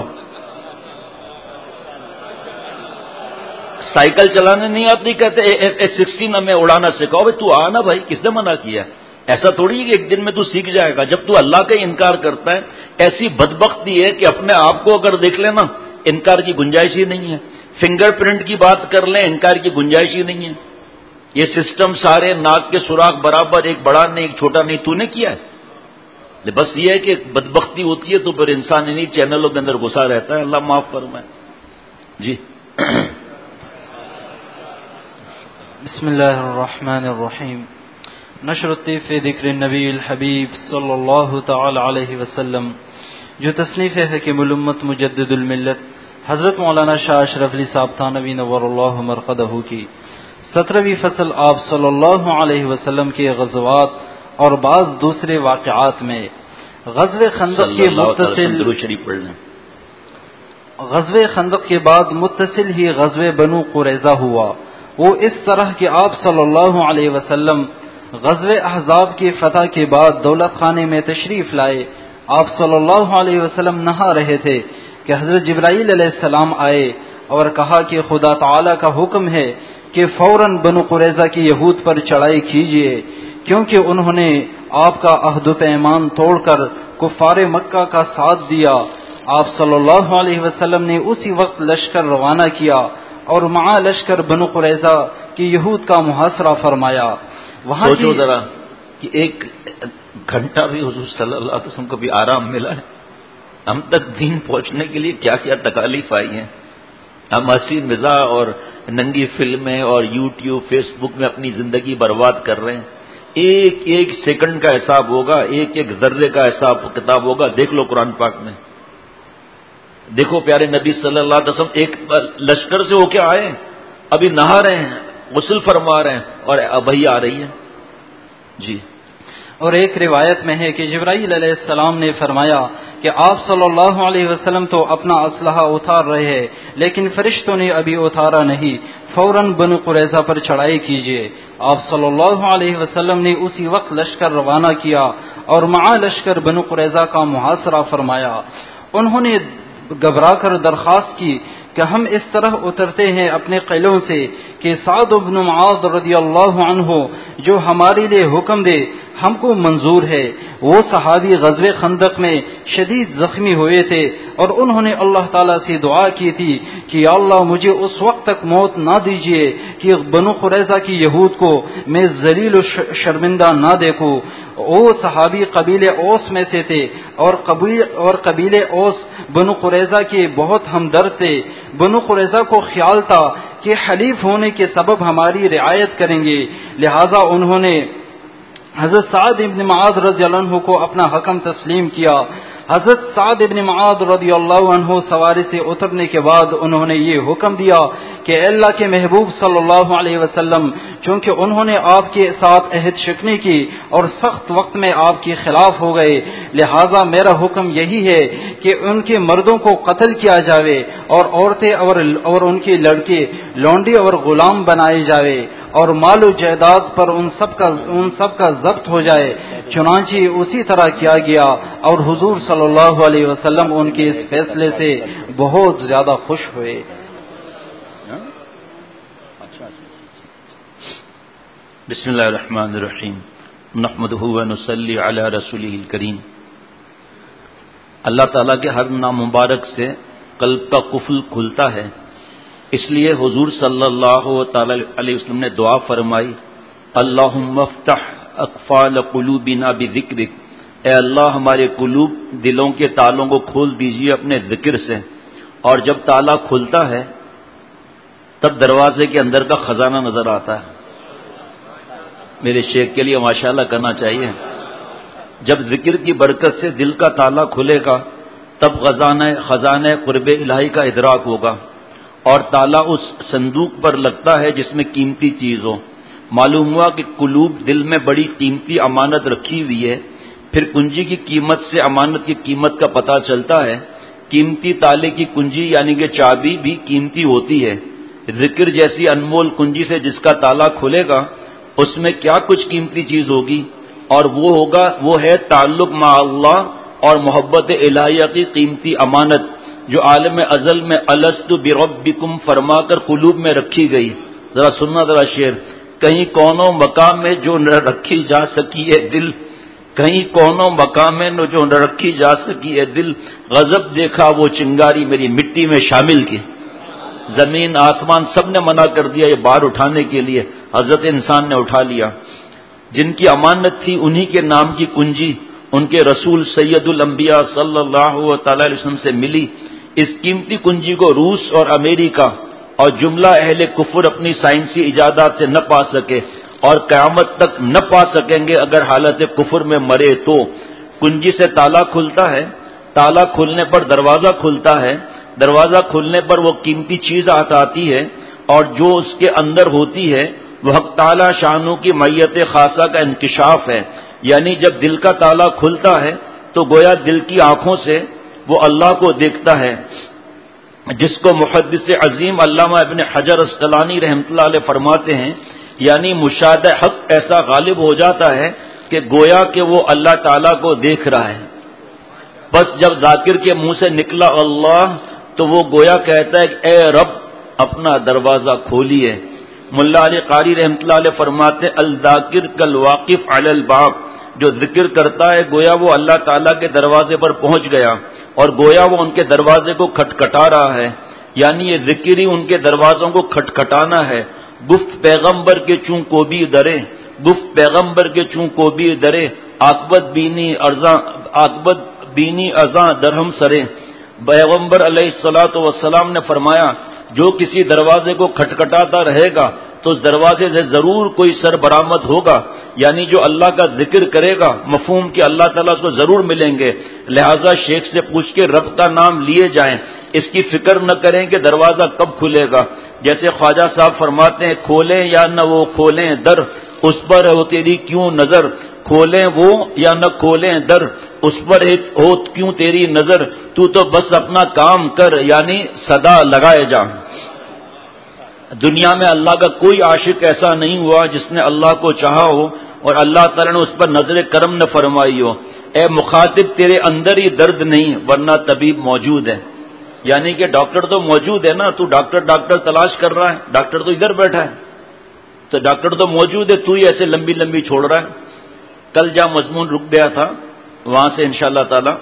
Speaker 1: سائیکل چلانے نہیں آتی، کہتے F-16 ہمیں اڑانا سکھاؤ۔ بھائی تو آنا بھائی، کس نے منع کیا؟ ایسا تھوڑی ہے کہ ایک دن میں تو سیکھ جائے گا۔ جب تو اللہ کا انکار کرتا ہے، ایسی بدبختی ہے کہ اپنے آپ کو اگر دیکھ لینا انکار کی گنجائش ہی نہیں ہے۔ فنگر پرنٹ کی بات کر لیں، انکار کی گنجائش ہی نہیں ہے۔ یہ سسٹم سارے ناک کے سوراخ برابر، ایک بڑا نہیں ایک چھوٹا نہیں، تو نے کیا ہے؟ بس یہ ہے کہ بدبختی ہوتی ہے تو پھر انسان انہیں چینلوں کے اندر گھسا رہتا ہے۔ اللہ معاف فرمائے۔ جی
Speaker 4: بسم اللہ الرحمن الرحیم۔ نشر الطیف ذکر النبی الحبیب صلی اللہ تعالی علیہ وسلم، جو تصنیف ہے کہ الامت مجدد الملت حضرت مولانا شاہ اشرف علی صاحب تھانوی نور اللہ مرقدہ کی 17ویں فصل آپ صلی اللہ علیہ وسلم کے غزوات اور بعض دوسرے واقعات میں غزوہ خندق کے بعد متصل ہی غزوہ بنو قریظہ ہوا۔ وہ اس طرح کہ آپ صلی اللہ علیہ وسلم غزوہ احزاب کی فتح کے بعد دولت خانے میں تشریف لائے۔ آپ صلی اللہ علیہ وسلم نہا رہے تھے کہ حضرت جبرائیل علیہ السلام آئے اور کہا کہ خدا تعالی کا حکم ہے کہ فوراً بنو قریظہ کی یہود پر چڑھائی کیجیے، کیونکہ انہوں نے آپ کا عہد و پیمان توڑ کر کفار مکہ کا ساتھ دیا۔ آپ صلی اللہ علیہ وسلم نے اسی وقت لشکر روانہ کیا اور مع لشکر بنو قریظہ کی یہود کا محاصرہ فرمایا۔ وہاں
Speaker 1: سوچو ذرا کہ ایک گھنٹہ بھی حضور صلی اللہ علیہ وسلم کو بھی آرام ملا ہے۔ ہم تک دین پہنچنے کے لیے کیا کیا تکالیف آئی ہیں۔ ہم ہنسی مزاح اور ننگی فلمیں اور یوٹیوب فیس بک میں اپنی زندگی برباد کر رہے ہیں۔ ایک ایک سیکنڈ کا حساب ہوگا، ایک ایک ذرے کا حساب کتاب ہوگا۔ دیکھ لو قرآن پاک میں، دیکھو پیارے نبی صلی اللہ علیہ وسلم ایک لشکر سے ہو کے آئے، ابھی نہا رہے ہیں، غسل فرما رہے ہیں اور ابھی آ رہی ہے۔ جی
Speaker 4: اور ایک روایت میں ہے کہ جبرائیل علیہ السلام نے فرمایا کہ آپ صلی اللہ علیہ وسلم تو اپنا اسلحہ اتار رہے ہیں لیکن فرشتوں نے ابھی اتارا نہیں، فوراً بنو قریظہ پر چڑھائی کیجیے۔ آپ صلی اللہ علیہ وسلم نے اسی وقت لشکر روانہ کیا اور مع لشکر بنو قریظہ کا محاصرہ فرمایا۔ انہوں نے گھبرا کر درخواست کی کہ ہم اس طرح اترتے ہیں اپنے قلعوں سے کہ سعد بن معاذ رضی اللہ عنہ جو ہمارے لیے حکم دے ہم کو منظور ہے۔ وہ صحابی غزوہ خندق میں شدید زخمی ہوئے تھے اور انہوں نے اللہ تعالیٰ سے دعا کی تھی کہ یا اللہ مجھے اس وقت تک موت نہ دیجیے کہ بنو قریظہ کی یہود کو میں ذلیل و شرمندہ نہ دیکھوں۔ وہ صحابی قبیلے اوس میں سے تھے اور قبیلے اوس بنو قریظہ کے بہت ہمدرد تھے۔ بنو قریظہ کو خیال تھا کہ حلیف ہونے کے سبب ہماری رعایت کریں گے، لہذا انہوں نے حضرت سعد ابن معاذ رضی اللہ عنہ کو اپنا حکم تسلیم کیا۔ حضرت سعد ابن معاذ رضی اللہ عنہ سواری سے اترنے کے بعد انہوں نے یہ حکم دیا کہ اللہ کے محبوب صلی اللہ علیہ وسلم، چونکہ انہوں نے آپ کے ساتھ عہد شکنی کی اور سخت وقت میں آپ کے خلاف ہو گئے، لہذا میرا حکم یہی ہے کہ ان کے مردوں کو قتل کیا جاوے اور عورتیں اور ان کے لڑکے لونڈی اور غلام بنائے جاوے اور مال و جائیداد پر ان سب کا ضبط ہو جائے۔ چنانچہ اسی طرح کیا گیا اور حضور صلی اللہ علیہ وسلم ان کے اس فیصلے سے بہت زیادہ خوش ہوئے۔
Speaker 1: بسم اللہ الرحمن الرحیم، نحمدہ و نصلی علی رسولہ الکریم۔ اللہ تعالیٰ کے ہر نام مبارک سے قلب کا قفل کھلتا ہے، اس لیے حضور صلی اللہ تعالی علیہ وسلم نے دعا فرمائی، اللہم افتح اقفال قلوبنا بذکرک، اے اللہ ہمارے قلوب دلوں کے تالوں کو کھول دیجیے اپنے ذکر سے۔ اور جب تالا کھلتا ہے تب دروازے کے اندر کا خزانہ نظر آتا ہے۔ میرے شیخ کے لیے ماشاءاللہ کرنا چاہیے۔ جب ذکر کی برکت سے دل کا تالا کھلے گا تب خزانہ قرب الہی کا ادراک ہوگا، اور تالا اس صندوق پر لگتا ہے جس میں قیمتی چیز ہو۔ معلوم ہوا کہ قلوب دل میں بڑی قیمتی امانت رکھی ہوئی ہے. پھر کنجی کی قیمت سے امانت کی قیمت کا پتہ چلتا ہے. قیمتی تالے کی کنجی یعنی کہ چابی بھی قیمتی ہوتی ہے. ذکر جیسی انمول کنجی سے جس کا تالا کھلے گا اس میں کیا کچھ قیمتی چیز ہوگی، اور وہ ہے تعلق مع اللہ اور محبت الہیہ کی قیمتی امانت جو عالم ازل میں الست بربکم فرما کر قلوب میں رکھی گئی. ذرا سننا ذرا شعر. کہیں کونوں مقام میں جو نہ رکھی جا سکی ہے دل، کہیں کونوں مقام میں جو نہ رکھی جا سکی ہے دل، غضب دیکھا وہ چنگاری میری مٹی میں شامل کی. زمین آسمان سب نے منع کر دیا یہ بار اٹھانے کے لیے، حضرت انسان نے اٹھا لیا. جن کی امانت تھی انہی کے نام کی کنجی ان کے رسول سید الانبیاء صلی اللہ تعالی علیہ وسلم سے ملی. اس قیمتی کنجی کو روس اور امریکہ اور جملہ اہل کفر اپنی سائنسی ایجادات سے نہ پا سکے اور قیامت تک نہ پا سکیں گے اگر حالت کفر میں مرے تو. کنجی سے تالا کھلتا ہے، تالا کھلنے پر دروازہ کھلتا ہے، دروازہ کھلنے پر وہ قیمتی چیز آتی ہے، اور جو اس کے اندر ہوتی ہے وہ حق تعالی شانوں کی معیت خاصہ کا انکشاف ہے. یعنی جب دل کا تالا کھلتا ہے تو گویا دل کی آنکھوں سے وہ اللہ کو دیکھتا ہے، جس کو محدث عظیم علامہ ابن حجر اسقلانی رحمۃ اللہ علیہ فرماتے ہیں یعنی مشاہدہ حق ایسا غالب ہو جاتا ہے کہ گویا کہ وہ اللہ تعالیٰ کو دیکھ رہا ہے. بس جب ذاکر کے منہ سے نکلا اللہ تو وہ گویا کہتا ہے کہ اے رب اپنا دروازہ کھولیے. ملا علی قاری رحمۃ اللہ علیہ فرماتے الذاکر کالواقف علی الباب، جو ذکر کرتا ہے گویا وہ اللہ تعالیٰ کے دروازے پر پہنچ گیا اور گویا وہ ان کے دروازے کو کھٹکھٹا رہا ہے. یعنی یہ ذکر ہی ان کے دروازوں کو کھٹکھٹانا ہے. گفت پیغمبر کے چوں کو بھی درے، گفت پیغمبر کے چوں کو بھی درے، عاقبت بینی ازاں درہم سرے. پیغمبر علیہ الصلوۃ والسلام نے فرمایا جو کسی دروازے کو کھٹکھٹاتا رہے گا تو اس دروازے سے ضرور کوئی سر برآمد ہوگا. یعنی جو اللہ کا ذکر کرے گا مفہوم کہ اللہ تعالیٰ اس کو ضرور ملیں گے. لہٰذا شیخ سے پوچھ کے رب کا نام لیے جائیں، اس کی فکر نہ کریں کہ دروازہ کب کھلے گا. جیسے خواجہ صاحب فرماتے ہیں کھولیں یا نہ وہ کھولیں در، اس پر ہو تیری کیوں نظر، کھولیں وہ یا نہ کھولیں در، اس پر ہو کیوں تیری نظر، تو بس اپنا کام کر یعنی صدا لگائے جا. دنیا میں اللہ کا کوئی عاشق ایسا نہیں ہوا جس نے اللہ کو چاہا ہو اور اللہ تعالیٰ نے اس پر نظر کرم نہ فرمائی ہو. اے مخاطب تیرے اندر ہی درد نہیں ورنہ طبیب موجود ہے. یعنی کہ ڈاکٹر تو موجود ہے نا، تو ڈاکٹر تلاش کر رہا ہے، ڈاکٹر تو ادھر بیٹھا ہے، تو ڈاکٹر تو موجود ہے، تو ہی ایسے لمبی لمبی چھوڑ رہا ہے. کل جہاں مضمون رک گیا تھا وہاں سے انشاءاللہ تعالی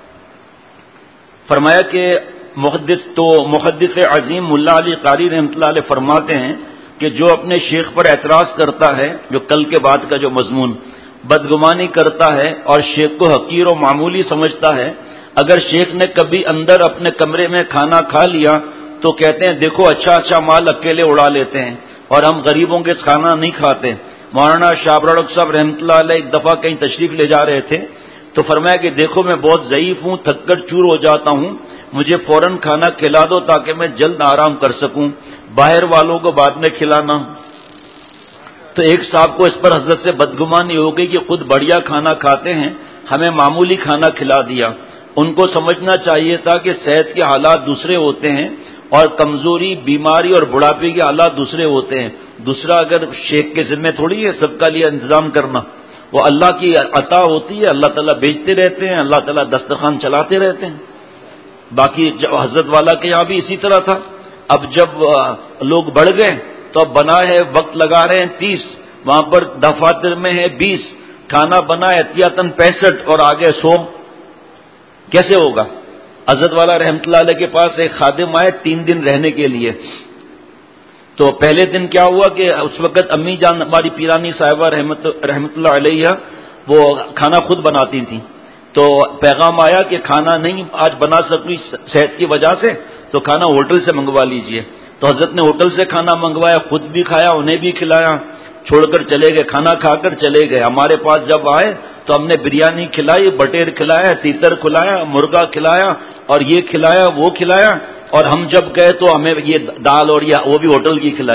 Speaker 1: فرمایا کہ محدث عظیم ملا علی قاری رحمۃ اللہ علیہ فرماتے ہیں کہ جو اپنے شیخ پر اعتراض کرتا ہے، جو کل کے بعد کا جو مضمون، بدگمانی کرتا ہے اور شیخ کو حقیر و معمولی سمجھتا ہے، اگر شیخ نے کبھی اندر اپنے کمرے میں کھانا کھا لیا تو کہتے ہیں دیکھو اچھا مال اکیلے اڑا لیتے ہیں اور ہم غریبوں کے کھانا نہیں کھاتے. مولانا شابر صاحب رحمۃ اللہ علیہ ایک دفعہ کہیں تشریف لے جا رہے تھے تو فرمایا کہ دیکھو میں بہت ضعیف ہوں، تھک کر چور ہو جاتا ہوں، مجھے فوراً کھانا کھلا دو تاکہ میں جلد آرام کر سکوں، باہر والوں کو بعد میں کھلانا. تو ایک صاحب کو اس پر حضرت سے بدگمانی ہو گئی کہ خود بڑھیا کھانا کھاتے ہیں، ہمیں معمولی کھانا کھلا دیا. ان کو سمجھنا چاہیے تھا کہ صحت کے حالات دوسرے ہوتے ہیں اور کمزوری، بیماری اور بڑھاپے کے حالات دوسرے ہوتے ہیں. دوسرا اگر شیخ کے ذمہ تھوڑی ہے سب کا لیے انتظام کرنا، وہ اللہ کی عطا ہوتی ہے، اللہ تعالیٰ بیچتے رہتے ہیں، اللہ تعالیٰ دسترخوان چلاتے رہتے ہیں. باقی حضرت والا کے یہاں بھی اسی طرح تھا. اب جب لوگ بڑھ گئے تو اب بنا ہے وقت لگا رہے ہیں 30، وہاں پر دفاتر میں ہے 20، کھانا بنا احتیاطاً 65 اور آگے 100. کیسے ہوگا؟ حضرت والا رحمۃ اللہ علیہ کے پاس ایک خادم آئے 3 دن رہنے کے لیے. تو پہلے دن کیا ہوا کہ اس وقت امی جان ہماری پیرانی صاحبہ رحمۃ اللہ علیہ وہ کھانا خود بناتی تھیں. تو پیغام آیا کہ کھانا نہیں آج بنا سکی صحت کی وجہ سے تو کھانا ہوٹل سے منگوا لیجئے. تو حضرت نے ہوٹل سے کھانا منگوایا، خود بھی کھایا، انہیں بھی کھلایا، چھوڑ کر چلے گئے، کھانا کھا کر چلے گئے. ہمارے پاس جب آئے تو ہم نے بریانی کھلائی، بٹیر کھلایا، تیتر کھلایا، مرغا کھلایا اور یہ کھلایا وہ کھلایا، اور ہم جب گئے تو ہمیں یہ دال اور یہ وہ بھی ہوٹل کی کھلائی.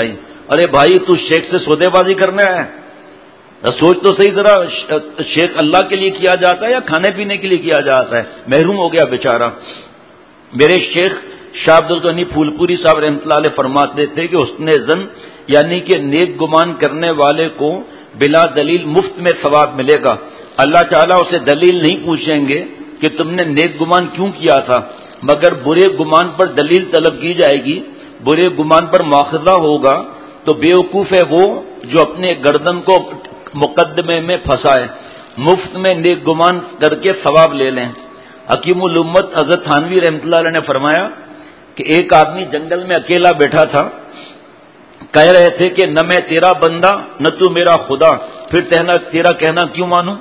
Speaker 1: ارے بھائی تو شیخ سے سودے بازی کرنے آیا ہے؟ سوچ تو صحیح ذرا، شیخ اللہ کے لیے کیا جاتا ہے یا کھانے پینے کے لیے کیا جاتا ہے؟ محروم ہو گیا بیچارہ۔ میرے شیخ شاہ عبد الغنی پھول پوری صاحب رحمۃ اللہ علیہ فرماتے تھے کہ حسن ظن یعنی کہ نیک گمان کرنے والے کو بلا دلیل مفت میں ثواب ملے گا۔ اللہ تعالیٰ اسے دلیل نہیں پوچھیں گے کہ تم نے نیک گمان کیوں کیا تھا، مگر برے گمان پر دلیل طلب کی جائے گی۔ برے گمان پر مواخذہ ہوگا تو بیوقوف ہے وہ جو اپنے گردن کو مقدمے میں پھنسائے۔ مفت میں نیک گمان کر کے ثواب لے لیں۔ حکیم الامت حضرت تھانوی رحمۃ اللہ علیہ نے فرمایا کہ ایک آدمی جنگل میں اکیلا بیٹھا تھا، کہہ رہے تھے کہ نہ میں تیرا بندہ نہ تو میرا خدا، پھر تیرا کہنا کیوں مانوں؟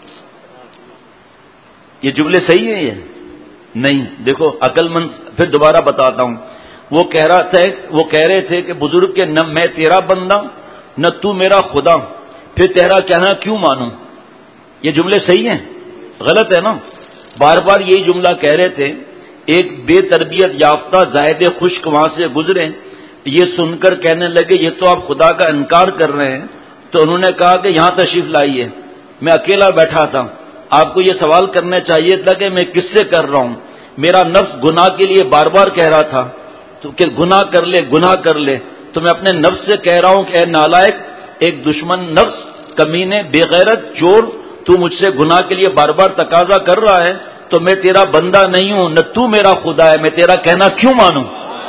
Speaker 1: یہ جملے صحیح ہیں؟ یہ نہیں، دیکھو عقل مند، پھر دوبارہ بتاتا ہوں۔ وہ کہہ رہے تھے کہ بزرگ کے نہ میں تیرا بندہ نہ تو میرا خدا، پھر تیرا کہنا کیوں مانوں؟ یہ جملے صحیح ہیں؟ غلط ہے نا؟ بار بار یہی جملہ کہہ رہے تھے۔ ایک بے تربیت یافتہ زاہد خشک وہاں سے گزرے، یہ سن کر کہنے لگے یہ تو آپ خدا کا انکار کر رہے ہیں۔ تو انہوں نے کہا کہ یہاں تشریف لائیے، میں اکیلا بیٹھا تھا، آپ کو یہ سوال کرنا چاہیے تھا کہ میں کس سے کر رہا ہوں؟ میرا نفس گناہ کے لیے بار بار کہہ رہا تھا تو کہ گناہ کر لے گناہ کر لے، تو میں اپنے نفس سے کہہ رہا ہوں کہ اے نالائق، ایک دشمن نفس، کمینے، بے غیرت، چور، تو مجھ سے گناہ کے لیے بار بار تقاضا کر رہا ہے تو میں تیرا بندہ نہیں ہوں نہ تو میرا خدا ہے، میں تیرا کہنا کیوں مانوں؟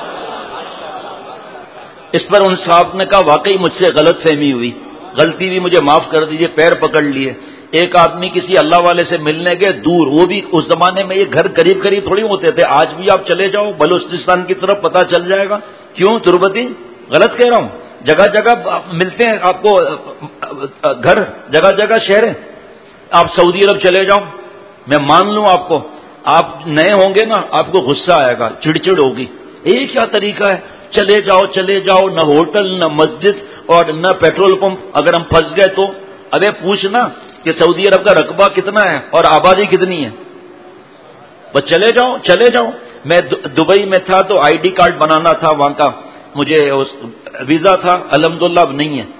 Speaker 1: اس پر ان صاحب نے کہا واقعی مجھ سے غلط فہمی ہوئی، غلطی بھی، مجھے معاف کر دیجئے، پیر پکڑ لیے۔ ایک آدمی کسی اللہ والے سے ملنے گئے دور، وہ بھی اس زمانے میں یہ گھر قریب قریب تھوڑی ہوتے تھے، آج بھی آپ چلے جاؤ بلوچستان کی طرف پتہ چل جائے گا۔ کیوں تربتی؟ غلط کہہ رہا ہوں؟ جگہ جگہ ملتے ہیں آپ کو گھر، جگہ جگہ شہر ہیں۔ آپ سعودی عرب چلے جاؤ، میں مان لوں آپ کو، آپ نئے ہوں گے نا، آپ کو غصہ آئے گا، چڑچڑ ہوگی، یہ کیا طریقہ ہے؟ چلے جاؤ، نہ ہوٹل نہ مسجد اور نہ پیٹرول پمپ، اگر ہم پھنس گئے تو ابے پوچھنا کہ سعودی عرب کا رقبہ کتنا ہے اور آبادی کتنی ہے، بس چلے جاؤ۔ میں دبئی میں تھا تو آئی ڈی کارڈ بنانا تھا وہاں کا، مجھے ویزا تھا، الحمدللہ اب نہیں ہے،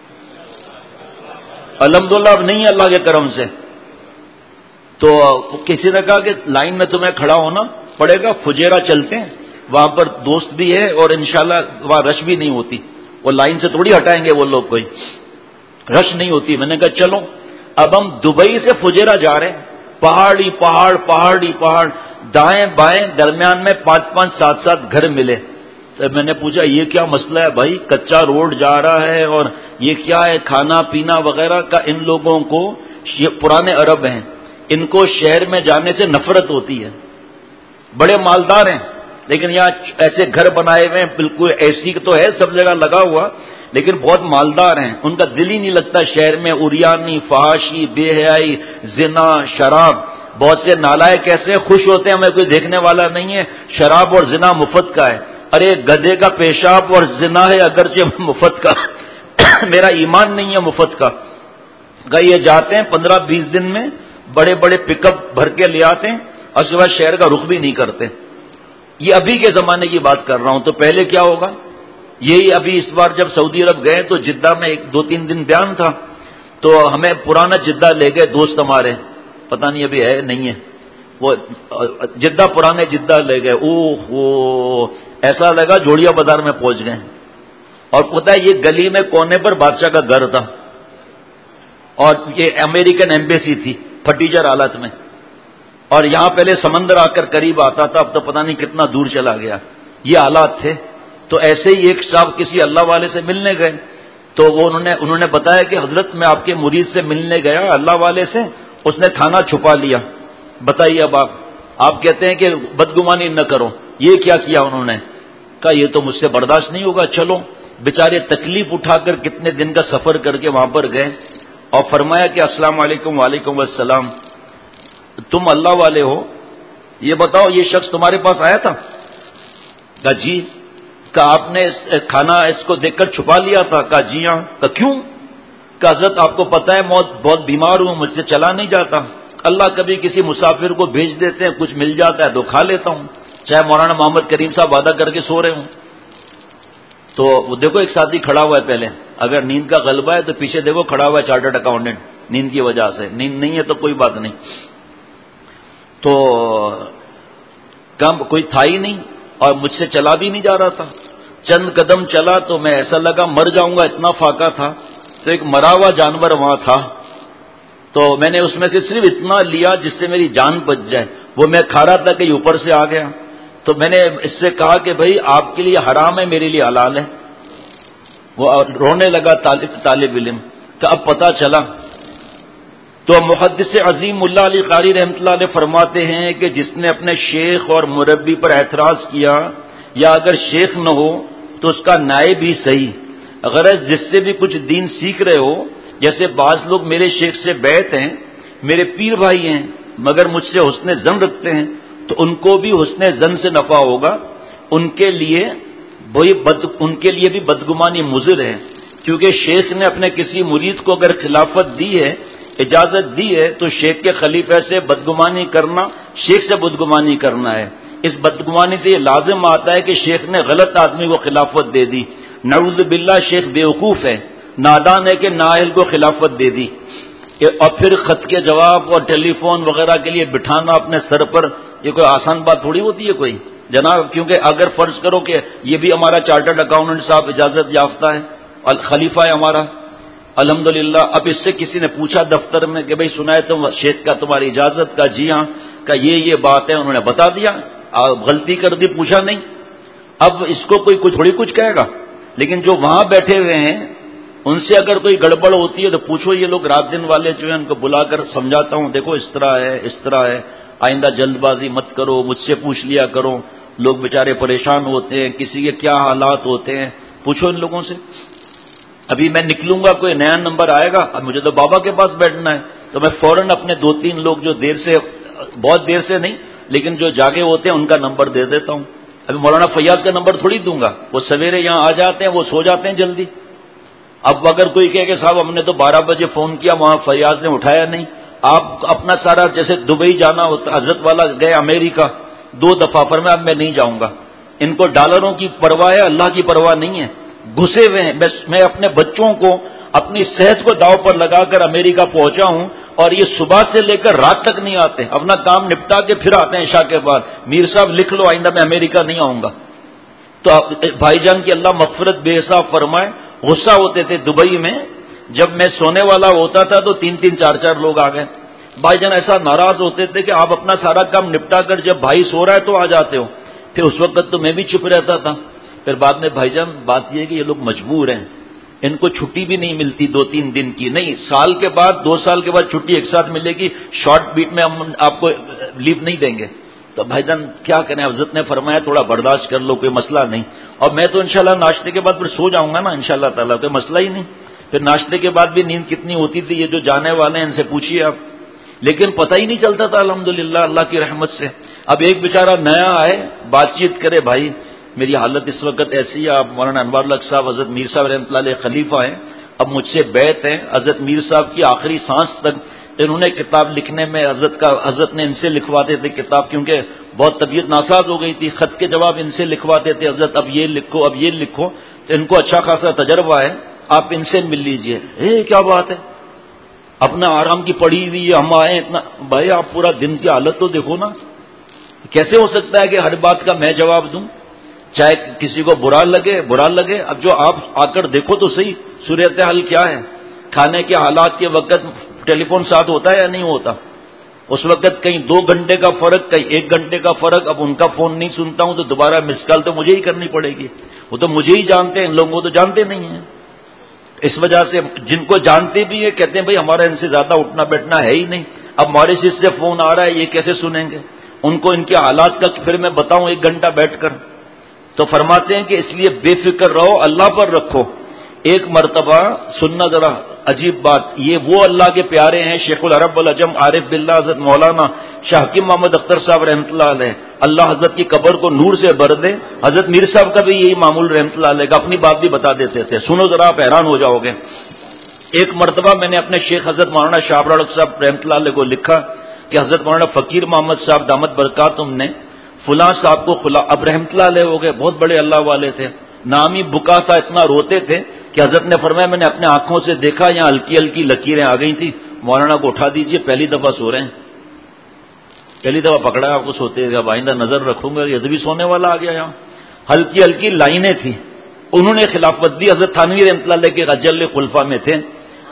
Speaker 1: الحمدللہ اب نہیں ہے اللہ کے کرم سے۔ تو کسی نے کہا کہ لائن میں تمہیں کھڑا ہونا پڑے گا، فجیرہ چلتے ہیں، وہاں پر دوست بھی ہے اور انشاءاللہ وہاں رش بھی نہیں ہوتی، وہ لائن سے تھوڑی ہٹائیں گے وہ لوگ، کوئی رش نہیں ہوتی۔ میں نے کہا چلو، اب ہم دبئی سے فجیرہ جا رہے ہیں، پہاڑ، دائیں بائیں درمیان میں 5 7 گھر ملے۔ تو میں نے پوچھا یہ کیا مسئلہ ہے بھائی، کچا روڈ جا رہا ہے اور یہ کیا ہے؟ کھانا پینا وغیرہ کا ان لوگوں کو، یہ پرانے عرب ہیں، ان کو شہر میں جانے سے نفرت ہوتی ہے، بڑے مالدار ہیں لیکن یہاں ایسے گھر بنائے ہوئے ہیں، بالکل اے سی تو ہے سب جگہ لگا ہوا، لیکن بہت مالدار ہیں، ان کا دل ہی نہیں لگتا شہر میں عریانی، فحاشی، بے حیائی، زنا، شراب۔ بہت سے نالائق ایسے خوش ہوتے ہیں ہمیں کوئی دیکھنے والا نہیں ہے، شراب اور زنا مفت کا ہے۔ ارے گدھے کا پیشاب اور زنا ہے اگرچہ مفت کا، میرا ایمان نہیں ہے مفت کا۔ یہ جاتے ہیں 15-20 دن میں بڑے بڑے پک اپ بھر کے لے آتے ہیں اور اس کے بعد شہر کا رخ بھی نہیں کرتے۔ یہ ابھی کے زمانے کی بات کر رہا ہوں، تو پہلے کیا ہوگا؟ یہی ابھی اس بار جب سعودی عرب گئے تو جدہ میں 2-3 دن بیان تھا، تو ہمیں پرانا جدہ لے گئے دوست ہمارے، پتہ نہیں ابھی ہے نہیں ہے، وہ جدہ پرانے جدہ لے گئے، ایسا لگا جوڑیا بازار میں پہنچ گئے۔ اور پتہ ہے یہ گلی میں کونے پر بادشاہ کا گھر تھا اور یہ امریکن ایمبیسی تھی پھٹیجر حالت میں، اور یہاں پہلے سمندر آ کر قریب آتا تھا، اب تو پتہ نہیں کتنا دور چلا گیا، یہ حالات تھے۔ تو ایسے ہی ایک صاحب کسی اللہ والے سے ملنے گئے، تو وہ انہوں نے بتایا کہ حضرت میں آپ کے مرید سے ملنے گیا اللہ والے سے، اس نے کھانا چھپا لیا۔ بتائیے اب آپ کہتے ہیں کہ بدگمانی نہ کرو، یہ کیا کیا انہوں نے؟ کہا یہ تو مجھ سے برداشت نہیں ہوگا، چلو۔ بیچارے تکلیف اٹھا کر کتنے دن کا سفر کر کے وہاں پر گئے اور فرمایا کہ السلام علیکم۔ وعلیکم السلام، تم اللہ والے ہو، یہ بتاؤ یہ شخص تمہارے پاس آیا تھا؟ کہا جی۔ کہا آپ نے کھانا اس کو دیکھ کر چھپا لیا تھا؟ کہا جی ہاں۔ کہا کیوں؟ کہا حضرت آپ کو پتہ ہے بہت بیمار ہوں، مجھ سے چلا نہیں جاتا، اللہ کبھی کسی مسافر کو بھیج دیتے ہیں، کچھ مل جاتا ہے تو کھا لیتا ہوں، چاہے مولانا محمد کریم صاحب وعدہ کر کے سو رہے ہوں۔ تو وہ دیکھو ایک ساتھی کھڑا ہوا ہے پہلے، اگر نیند کا غلبہ ہے تو پیچھے دیکھو کھڑا ہوا ہے چارٹرڈ اکاؤنٹنٹ، نیند کی وجہ سے، نیند نہیں ہے تو کوئی بات نہیں. تو کم کوئی تھا ہی نہیں اور مجھ سے چلا بھی نہیں جا رہا تھا. چند قدم چلا تو میں ایسا لگا مر جاؤں گا، اتنا فاقہ تھا. تو ایک مرا ہوا جانور وہاں تھا، تو میں نے اس میں سے صرف اتنا لیا جس سے میری جان بچ جائے. وہ میں کھا رہا تھا کہ اوپر سے آ گیا. تو میں نے اس سے کہا کہ بھائی آپ کے لیے حرام ہے، میرے لیے حلال ہے. وہ رونے لگا طالب علم کہ اب پتہ چلا. تو محدث عظیم اللہ علی قاری رحمۃ اللہ علیہ فرماتے ہیں کہ جس نے اپنے شیخ اور مربی پر اعتراض کیا، یا اگر شیخ نہ ہو تو اس کا نائب ہی صحیح، اگر جس سے بھی کچھ دین سیکھ رہے ہو، جیسے بعض لوگ میرے شیخ سے بیعت ہیں، میرے پیر بھائی ہیں مگر مجھ سے حسن ظن رکھتے ہیں، تو ان کو بھی حسن ظن سے نفع ہوگا. ان کے لیے بھی بدگمانی مضر ہے، کیونکہ شیخ نے اپنے کسی مرید کو اگر خلافت دی ہے، اجازت دی ہے، تو شیخ کے خلیفہ سے بدگمانی کرنا شیخ سے بدگمانی کرنا ہے. اس بدگمانی سے یہ لازم آتا ہے کہ شیخ نے غلط آدمی کو خلافت دے دی. نعوذ باللہ شیخ بیوقوف ہے، نادان ہے کہ نااہل کو خلافت دے دی. اور پھر خط کے جواب اور ٹیلی فون وغیرہ کے لیے بٹھانا اپنے سر پر، یہ کوئی آسان بات تھوڑی ہوتی ہے کوئی جناب. کیونکہ اگر فرض کرو کہ یہ بھی ہمارا چارٹرڈ اکاؤنٹنٹ صاحب اجازت یافتہ ہے، خلیفہ ہے ہمارا الحمدللہ. اب اس سے کسی نے پوچھا دفتر میں کہ بھئی سنا ہے تم شیخ کا تمہاری اجازت کا؟ جی ہاں. کہ یہ بات ہے، انہوں نے بتا دیا، غلطی کر دی، پوچھا نہیں. اب اس کو کوئی تھوڑی کچھ کہے گا. لیکن جو وہاں بیٹھے ہوئے ہیں ان سے اگر کوئی گڑبڑ ہوتی ہے تو پوچھو. یہ لوگ رات دن والے جو ہیں ان کو بلا کر سمجھاتا ہوں، دیکھو اس طرح ہے، اس طرح ہے، آئندہ جلد بازی مت کرو، مجھ سے پوچھ لیا کرو. لوگ بیچارے پریشان ہوتے ہیں، کسی کے کیا حالات ہوتے ہیں، پوچھو ان لوگوں سے. ابھی میں نکلوں گا، کوئی نیا نمبر آئے گا، اب مجھے تو بابا کے پاس بیٹھنا ہے، تو میں فوراً اپنے 2-3 لوگ جو دیر سے، بہت دیر سے نہیں لیکن جو جاگے ہوتے ہیں ان کا نمبر دے دیتا ہوں. ابھی مولانا فیاض کا نمبر تھوڑی دوں گا، وہ سویرے یہاں آ جاتے ہیں، وہ سو جاتے ہیں جلدی. اب اگر کوئی کہے کہ صاحب ہم نے تو 12 بجے فون کیا، وہاں فیاض نے اٹھایا نہیں. آپ اپنا سارا، جیسے دبئی جانا ہوتا، حضرت والا گئے امریکہ 2 دفعہ، پر میں اب میں نہیں جاؤں گا. ان کو ڈالروں کی پرواہ ہے، اللہ کی پرواہ نہیں ہے. گھسے ہوئے ہیں. میں اپنے بچوں کو اپنی صحت کو داؤ پر لگا کر امریکہ پہنچا ہوں، اور یہ صبح سے لے کر رات تک نہیں آتے، اپنا کام نپٹا کے پھر آتے ہیں عشاء کے بعد. میر صاحب لکھ لو، آئندہ میں امریکہ نہیں آؤں گا. تو بھائی جان کی اللہ مغفرت بے حساب فرمائے، غصہ ہوتے تھے دبئی میں. جب میں سونے والا ہوتا تھا تو 3-3 4-4 لوگ آ گئے. بھائی جان ایسا ناراض ہوتے تھے کہ آپ اپنا سارا کام نپٹا کر جب بھائی سو رہا ہے تو آ جاتے ہو. پھر اس وقت تو میں بھی چپ رہتا تھا. پھر بعد میں بھائی جان بات یہ ہے کہ یہ لوگ مجبور ہیں، ان کو چھٹی بھی نہیں ملتی 2-3 دن کی. نہیں، سال کے بعد 2 سال کے بعد چھٹی ایک ساتھ ملے گی. شارٹ بیٹ میں ہم آپ کو لیو نہیں دیں گے. تو بھائی جان کیا کریں، حضرت نے فرمایا تھوڑا برداشت کر لو، کوئی مسئلہ نہیں. اور میں تو انشاءاللہ ناشتے کے بعد پھر سو جاؤں گا نا انشاءاللہ تعالیٰ، کوئی مسئلہ ہی نہیں. پھر ناشتے کے بعد بھی نیند کتنی ہوتی تھی، یہ جو جانے والے ہیں ان سے پوچھیے آپ. لیکن پتہ ہی نہیں چلتا تھا الحمدللہ اللہ کی رحمت سے. اب ایک بیچارہ نیا آئے، بات چیت کرے، بھائی میری حالت اس وقت ایسی ہے، آپ مولانا انوار الحق صاحب حضرت میر صاحب رحمۃ اللہ علیہ خلیفہ ہیں، اب مجھ سے بیعت ہیں. حضرت میر صاحب کی آخری سانس تک انہوں نے کتاب لکھنے میں حضرت نے ان سے لکھواتے تھے کتاب، کیونکہ بہت طبیعت ناساز ہو گئی تھی. خط کے جواب ان سے لکھواتے تھے، حضرت اب یہ لکھو، اب یہ لکھو. تو ان کو اچھا خاصا تجربہ ہے، آپ ان سے مل لیجئے. کیا بات ہے، اپنا آرام کی پڑی ہوئی ہم آئے اتنا. بھائی آپ پورا دن کی حالت تو دیکھو نا. کیسے ہو سکتا ہے کہ ہر بات کا میں جواب دوں، چاہے کسی کو برا لگے. اب جو آپ آ کر دیکھو تو صحیح صورتحال کیا ہے. کھانے کے حالات کے وقت ٹیلی فون ساتھ ہوتا ہے یا نہیں ہوتا؟ اس وقت کہیں 2 گھنٹے کا فرق، کہیں 1 گھنٹے کا فرق. اب ان کا فون نہیں سنتا ہوں تو دوبارہ مس کال تو مجھے ہی کرنی پڑے گی. وہ تو مجھے ہی جانتے ہیں، ان لوگوں کو تو جانتے نہیں ہیں. اس وجہ سے جن کو جانتے بھی ہیں کہتے ہیں بھائی ہمارا ان سے زیادہ اٹھنا بیٹھنا ہے ہی نہیں. اب ماریشس سے فون آ رہا ہے، یہ کیسے سنیں گے؟ ان کو ان کے حالات کا پھر میں بتاؤں 1 گھنٹہ بیٹھ کر. تو فرماتے ہیں کہ اس لیے بے فکر رہو، اللہ پر رکھو. ایک مرتبہ سننا ذرا عجیب بات، یہ وہ اللہ کے پیارے ہیں شیخ العرب والعجم عارف باللہ حضرت مولانا شاہ حکیم محمد اختر صاحب رحمۃ اللہ علیہ، اللہ حضرت کی قبر کو نور سے بھر دے. حضرت میر صاحب کا بھی یہی معمول رحمۃ اللہ علیہ کا، اپنی بات بھی بتا دیتے تھے. سنو ذرا، آپ حیران ہو جاؤ گے. ایک مرتبہ میں نے اپنے شیخ حضرت مولانا شاہ ابرار صاحب رحمۃ اللہ علیہ کو لکھا کہ حضرت مولانا فقیر محمد صاحب دامت برکاتہم نے فلاں صاحب کو اب رحمۃ اللہ علیہ ہو گئے، بہت بڑے اللہ والے تھے، نامی بکا تھا، اتنا روتے تھے کہ حضرت نے فرمایا میں نے اپنے آنکھوں سے دیکھا یہاں ہلکی ہلکی لکیریں آ گئی تھی، مولانا کو اٹھا دیجئے، پہلی دفعہ سو رہے ہیں، پہلی دفعہ پکڑا ہے آپ کو سوتے ہوئے، اب آئندہ نظر رکھوں گا، یہ بھی سونے والا آ گیا یہاں۔ ہلکی ہلکی لائنیں تھیں، انہوں نے خلافت دی، حضرت تھانوی رحمۃ اللہ علیہ کے اجل خلفاء میں تھے۔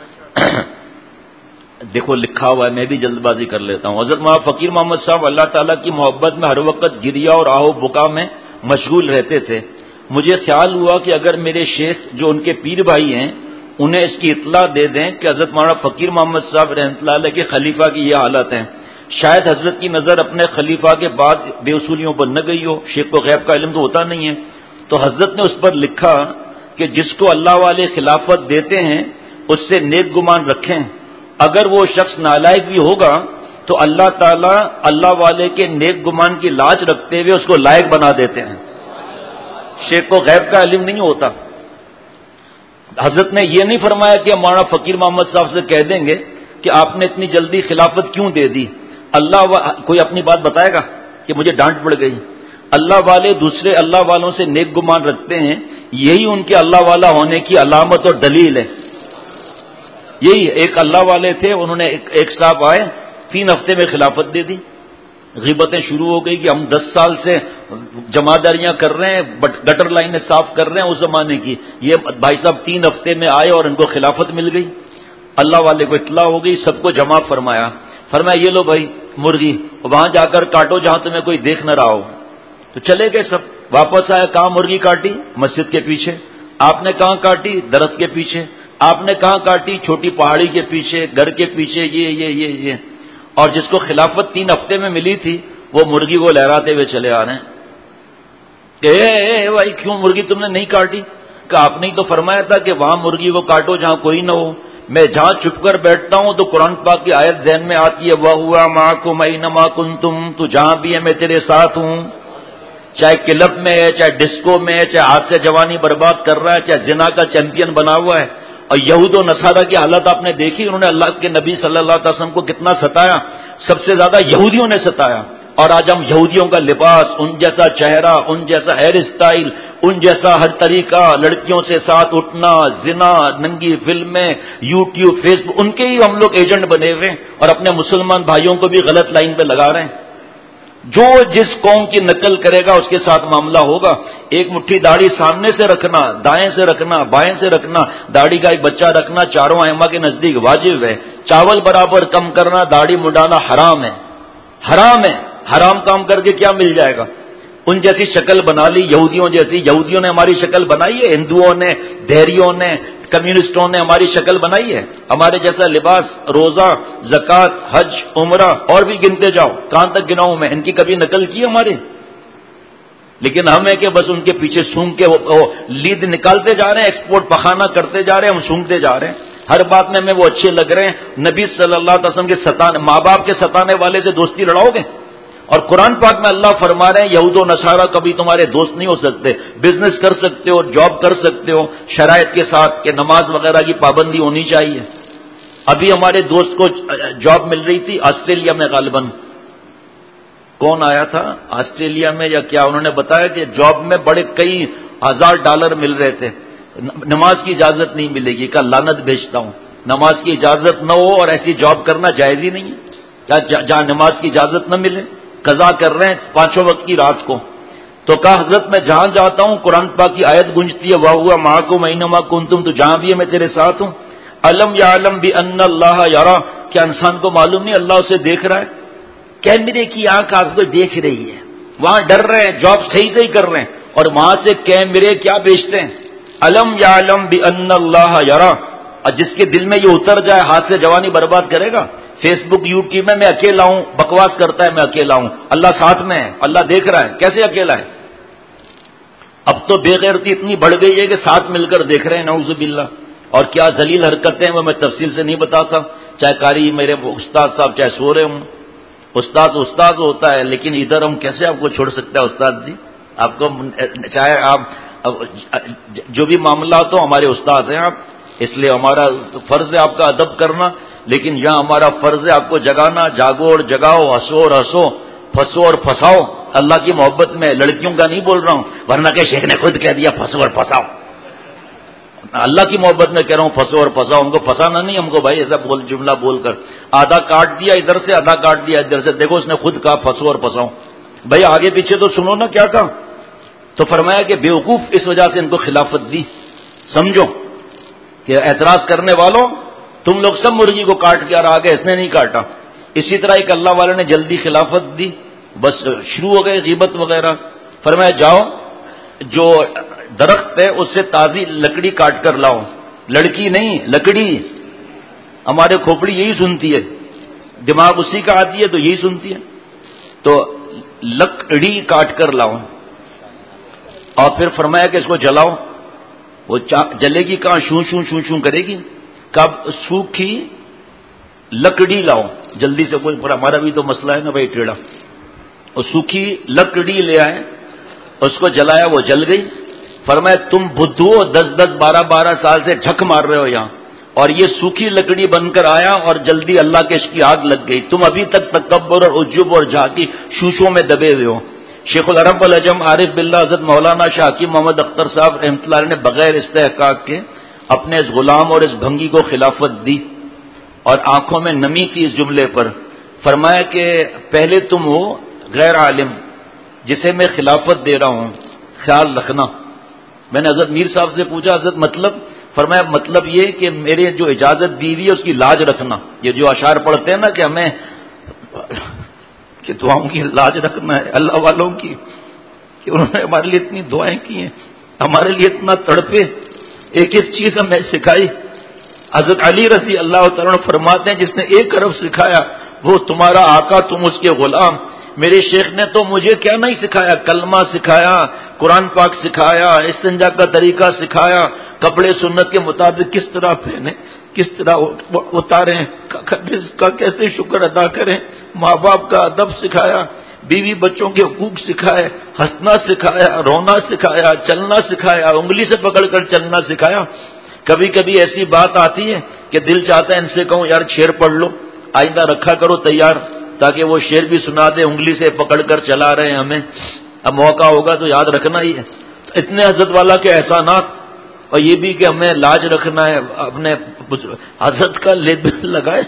Speaker 1: دیکھو لکھا ہوا ہے، میں بھی جلد بازی کر لیتا ہوں۔ حضرت مولانا فقیر محمد صاحب اللہ تعالیٰ کی محبت میں ہر وقت گریا اور آہو بکا میں مشغول رہتے تھے۔ مجھے خیال ہوا کہ اگر میرے شیخ جو ان کے پیر بھائی ہیں انہیں اس کی اطلاع دے دیں کہ حضرت مولانا فقیر محمد صاحب رحمۃ اللہ علیہ کے خلیفہ کی یہ حالت ہے، شاید حضرت کی نظر اپنے خلیفہ کے بعد بے اصولیوں پر نہ گئی ہو، شیخ کو غیب کا علم تو ہوتا نہیں ہے، تو حضرت نے اس پر لکھا کہ جس کو اللہ والے خلافت دیتے ہیں اس سے نیک گمان رکھیں، اگر وہ شخص نالائق بھی ہوگا تو اللہ تعالیٰ اللہ والے کے نیک گمان کی لاج رکھتے ہوئے اس کو لائق بنا دیتے ہیں۔ شیخ کو غیب کا علم نہیں ہوتا۔ حضرت نے یہ نہیں فرمایا کہ مولانا فقیر محمد صاحب سے کہہ دیں گے کہ آپ نے اتنی جلدی خلافت کیوں دے دی، کوئی اپنی بات بتائے گا کہ مجھے ڈانٹ پڑ گئی۔ اللہ والے دوسرے اللہ والوں سے نیک گمان رکھتے ہیں، یہی ان کے اللہ والا ہونے کی علامت اور دلیل ہے۔ یہی ایک اللہ والے تھے، انہوں نے ایک صاحب آئے 3 ہفتے میں خلافت دے دی، غیبتیں شروع ہو گئی کہ ہم 10 سال سے جمعداریاں کر رہے ہیں، گٹر لائنیں صاف کر رہے ہیں اس زمانے کی، یہ بھائی صاحب 3 ہفتے میں آئے اور ان کو خلافت مل گئی۔ اللہ والے کو اطلاع ہو گئی، سب کو جمع فرمایا یہ لو بھائی مرغی، وہاں جا کر کاٹو جہاں تمہیں کوئی دیکھ نہ رہا ہو۔ تو چلے گئے سب، واپس آیا، کہاں مرغی کاٹی؟ مسجد کے پیچھے۔ آپ نے کہاں کاٹی؟ درخت کے پیچھے۔ آپ نے کہاں کاٹی؟ چھوٹی پہاڑی کے پیچھے، گھر کے پیچھے، یہ اور جس کو خلافت 3 ہفتے میں ملی تھی وہ مرغی کو لہراتے ہوئے چلے آ رہے ہیں کہ اے بھائی کیوں مرغی تم نے نہیں کاٹی؟ کہ آپ نے تو فرمایا تھا کہ وہاں مرغی کو کاٹو جہاں کوئی نہ ہو۔ میں جہاں چھپ کر بیٹھتا ہوں تو قرآن پاک کی آیت ذہن میں آتی ہے، وَهُوَ مَعَكُمْ أَيْنَمَا كُنتُمْ، تو جہاں بھی ہے میں تیرے ساتھ ہوں، چاہے کلب میں ہے، چاہے ڈسکو میں ہے، چاہے ہاتھ سے جوانی برباد کر رہا ہے، چاہے زنا کا چیمپئن بنا ہوا ہے۔ اور یہود و نصارہ کی حالت آپ نے دیکھی، انہوں نے اللہ کے نبی صلی اللہ علیہ وسلم کو کتنا ستایا، سب سے زیادہ یہودیوں نے ستایا۔ اور آج ہم یہودیوں کا لباس، ان جیسا چہرہ، ان جیسا ہیئر اسٹائل، ان جیسا ہر طریقہ، لڑکیوں سے ساتھ اٹھنا، زنا، ننگی فلمیں، یوٹیوب، فیس بک، ان کے ہی ہم لوگ ایجنٹ بنے ہوئے ہیں اور اپنے مسلمان بھائیوں کو بھی غلط لائن پہ لگا رہے ہیں۔ جو جس قوم کی نقل کرے گا اس کے ساتھ معاملہ ہوگا۔ ایک مٹھی داڑھی سامنے سے رکھنا، دائیں سے رکھنا، بائیں سے رکھنا، داڑھی کا ایک بچہ رکھنا چاروں ائمہ کے نزدیک واجب ہے۔ چاول برابر کم کرنا، داڑھی مڈانا حرام ہے، حرام ہے۔ حرام کام کر کے کیا مل جائے گا؟ ان جیسی شکل بنا لی، یہودیوں جیسی۔ یہودیوں نے ہماری شکل بنائی ہے، ہندوؤں نے، دہریوں نے، کمیونسٹوں نے ہماری شکل بنائی ہے، ہمارے جیسا لباس، روزہ، زکوٰۃ، حج، عمرہ، اور بھی گنتے جاؤ، کہاں تک گناؤں میں؟ ان کی کبھی نقل کی ہماری؟ لیکن ہم ہے کہ بس ان کے پیچھے سونگ کے وہ لید نکالتے جا رہے ہیں، ایکسپورٹ پخانا کرتے جا رہے ہیں، ہم سونگتے جا رہے ہیں، ہر بات میں ہمیں وہ اچھے لگ رہے ہیں۔ نبی صلی اللہ علیہ وسلم کے ماں باپ کے ستانے والے سے دوستی لڑاؤ گے؟ اور قرآن پاک میں اللہ فرما رہے ہیں یہود و نصارہ کبھی تمہارے دوست نہیں ہو سکتے۔ بزنس کر سکتے ہو، جاب کر سکتے ہو، شرائط کے ساتھ کہ نماز وغیرہ کی پابندی ہونی چاہیے۔ ابھی ہمارے دوست کو جاب مل رہی تھی آسٹریلیا میں، غالباً کون آیا تھا آسٹریلیا میں یا کیا، انہوں نے بتایا کہ جاب میں بڑے کئی $1000 مل رہے تھے، نماز کی اجازت نہیں ملے گی۔ کہا لعنت بھیجتا ہوں، نماز کی اجازت نہ ہو اور ایسی جاب کرنا جائز ہی نہیں ہے، جہاں نماز کی اجازت نہ ملے، قضا کر رہے ہیں 5 وقت کی رات کو۔ تو کہا حضرت میں جہاں جاتا ہوں قرآن پاک کی آیت گونجتی ہے، وَهُوَ مَعَكُمْ أَيْنَمَا كُنتُمْ، تو جہاں بھی ہے میں تیرے ساتھ ہوں۔ أَلَمْ يَعْلَمْ بِأَنَّ اللَّهَ يَرَى، کیا انسان کو معلوم نہیں اللہ اسے دیکھ رہا ہے؟ کیمرے کی آنکھ آپ کو دیکھ رہی ہے، وہاں ڈر رہے ہیں، جاب صحیح کر رہے ہیں، اور وہاں سے کیمرے کیا بیچتے ہیں؟ أَلَمْ يَعْلَمْ بِأَنَّ اللَّهَ يَرَى، اور جس کے دل میں یہ اتر جائے ہاتھ سے جوانی برباد کرے گا۔ فیس بک، یوٹیوب میں اکیلا ہوں، بکواس کرتا ہے میں اکیلا ہوں، اللہ ساتھ میں ہے، اللہ دیکھ رہا ہے، کیسے اکیلا ہے؟ اب تو بے غیرتی اتنی بڑھ گئی ہے کہ ساتھ مل کر دیکھ رہے ہیں، نعوذ باللہ۔ اور کیا ذلیل حرکتیں وہ میں تفصیل سے نہیں بتاتا، چاہے قاری میرے استاد صاحب چاہے سو رہے ہوں، استاد ہوتا ہے، لیکن ادھر ہم کیسے آپ کو چھوڑ سکتے ہیں استاد جی؟ آپ کو چاہے آپ جو بھی معاملات ہو ہمارے استاد ہیں آپ، اس لیے ہمارا فرض ہے آپ کا ادب کرنا، لیکن یہاں ہمارا فرض ہے آپ کو جگانا، جاگو اور جگاؤ، ہنسو اور ہنسو، پھنسو اور پھنساؤ، اللہ کی محبت میں، لڑکیوں کا نہیں بول رہا ہوں، ورنہ کہ شیخ نے خود کہہ دیا پھنسو اور پھنساؤ. اللہ کی محبت میں کہہ رہا ہوں پھنسو اور پھنساؤ. ہم کو پھنسانا نہیں، ہم کو بھائی ایسا جملہ بول کر آدھا کاٹ دیا ادھر سے، آدھا کاٹ دیا ادھر سے. دیکھو اس نے خود کہا پھنسو اور پھنساؤ. بھائی آگے پیچھے تو سنو نا کیا کہا. تو فرمایا کہ بیوقوف اس وجہ سے ان کو خلافت دی. سمجھو کہ اعتراض کرنے والوں تم لوگ سب مرغی کو کاٹ کے اور آگے اس نے نہیں کاٹا. اسی طرح ایک اللہ والے نے جلدی خلافت دی، بس شروع ہو گئے غیبت وغیرہ. فرمایا جاؤ جو درخت ہے اس سے تازی لکڑی کاٹ کر لاؤ. لڑکی نہیں، لکڑی. ہمارے کھوپڑی یہی سنتی ہے، دماغ اسی کا آتی ہے تو یہی سنتی ہے. تو لکڑی کاٹ کر لاؤ اور پھر فرمایا کہ اس کو جلاؤ. وہ جلے گی کہاں، شوں شوں شوں شوں کرے گی. کب سوکھی لکڑی لاؤ جلدی سے. کوئی ہمارا بھی تو مسئلہ ہے نا بھائی ٹیڑھا. اور سوکھی لکڑی لے آئے، اس کو جلایا، وہ جل گئی. فرمایا تم بدھو 10-10 12-12 سال سے جھک مار رہے ہو یہاں، اور یہ سوکھی لکڑی بن کر آیا اور جلدی اللہ کے عشق کی آگ لگ گئی. تم ابھی تک تکبر اور عجب اور جھاکی شوشوں میں دبے ہوئے ہو. شیخ العرب والعجم عارف باللہ حضرت مولانا شاہ حکیم محمد اختر صاحب رحمۃ اللہ علیہ نے بغیر استحقاق کے اپنے اس غلام اور اس بھنگی کو خلافت دی، اور آنکھوں میں نمی تھی اس جملے پر. فرمایا کہ پہلے تم ہو غیر عالم جسے میں خلافت دے رہا ہوں، خیال رکھنا. میں نے حضرت میر صاحب سے پوچھا حضرت مطلب؟ فرمایا مطلب یہ کہ میرے جو اجازت دی ہوئی ہے اس کی لاج رکھنا. یہ جو اشعار پڑھتے ہیں نا کہ ہمیں کہ دعاؤں کی لاج رکھنا ہے اللہ والوں کی، کہ انہوں نے ہمارے لیے اتنی دعائیں کی ہیں، ہمارے لیے اتنا تڑپے، ایک ایک چیز ہمیں سکھائی. حضرت علی رضی اللہ تعالیٰ فرماتے ہیں جس نے 1 ارب سکھایا وہ تمہارا آقا، تم اس کے غلام. میرے شیخ نے تو مجھے کیا نہیں سکھایا، کلمہ سکھایا، قرآن پاک سکھایا، استنجا کا طریقہ سکھایا، کپڑے سنت کے مطابق کس طرح پہنے، کس طرح اتاریں، کا کیسے شکر ادا کریں، ماں باپ کا ادب سکھایا، بیوی بچوں کے حقوق سکھائے، ہنسنا سکھایا، رونا سکھایا، چلنا سکھایا، انگلی سے پکڑ کر چلنا سکھایا. کبھی کبھی ایسی بات آتی ہے کہ دل چاہتا ہے ان سے کہوں یار شعر پڑھ لو، آئندہ رکھا کرو تیار تاکہ وہ شعر بھی سنا دے، انگلی سے پکڑ کر چلا رہے ہیں ہمیں. اب موقع ہوگا تو یاد رکھنا ہی ہے. اتنے حضرت والا کے احسانات، اور یہ بھی کہ ہمیں لاج رکھنا ہے، اپنے حضرت کا لیبل لگائے.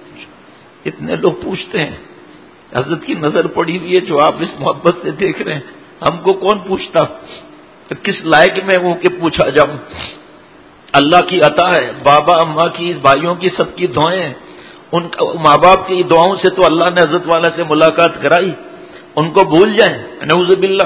Speaker 1: اتنے لوگ پوچھتے ہیں، حضرت کی نظر پڑی ہوئی ہے جو آپ اس محبت سے دیکھ رہے ہیں، ہم کو کون پوچھتا؟ کس لائق میں ہوں کہ پوچھا جاؤں؟ اللہ کی عطا ہے، بابا اماں کی، بھائیوں کی، سب کی دعائیں ہیں. ان ماں باپ کی دعاؤں سے تو اللہ نے حضرت والا سے ملاقات کرائی. ان کو بھول جائیں، نعوذ باللہ.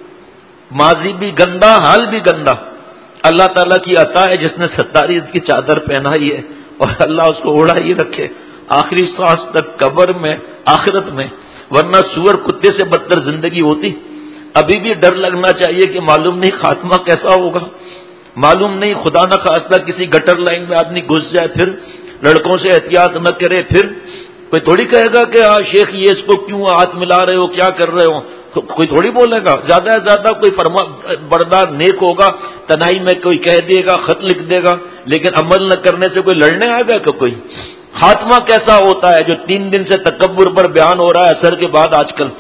Speaker 1: ماضی بھی گندا، حال بھی گندا. اللہ تعالیٰ کی عطا ہے جس نے ستاری کی چادر پہنائی ہے، اور اللہ اس کو اوڑا ہی رکھے آخری سانس تک، قبر میں، آخرت میں. ورنہ سور کتے سے بدتر زندگی ہوتی. ابھی بھی ڈر لگنا چاہیے کہ معلوم نہیں خاتمہ کیسا ہوگا، معلوم نہیں خدا نہ خواستہ کسی گٹر لائن میں آدمی گھس جائے، پھر لڑکوں سے احتیاط نہ کرے، پھر کوئی تھوڑی کہے گا کہ شیخ یہ اس کو کیوں ہاتھ ملا رہے ہو، کیا کر رہے ہو. کوئی تھوڑی بولے گا. زیادہ سے زیادہ کوئی فرما بردار نیک ہوگا، تنہائی میں کوئی کہہ دے گا، خط لکھ دے گا، لیکن عمل نہ کرنے سے کوئی لڑنے آ گا کہ کوئی. خاتمہ کیسا ہوتا ہے جو 3 دن سے تکبر پر بیان ہو رہا ہے اثر کے بعد آج کل.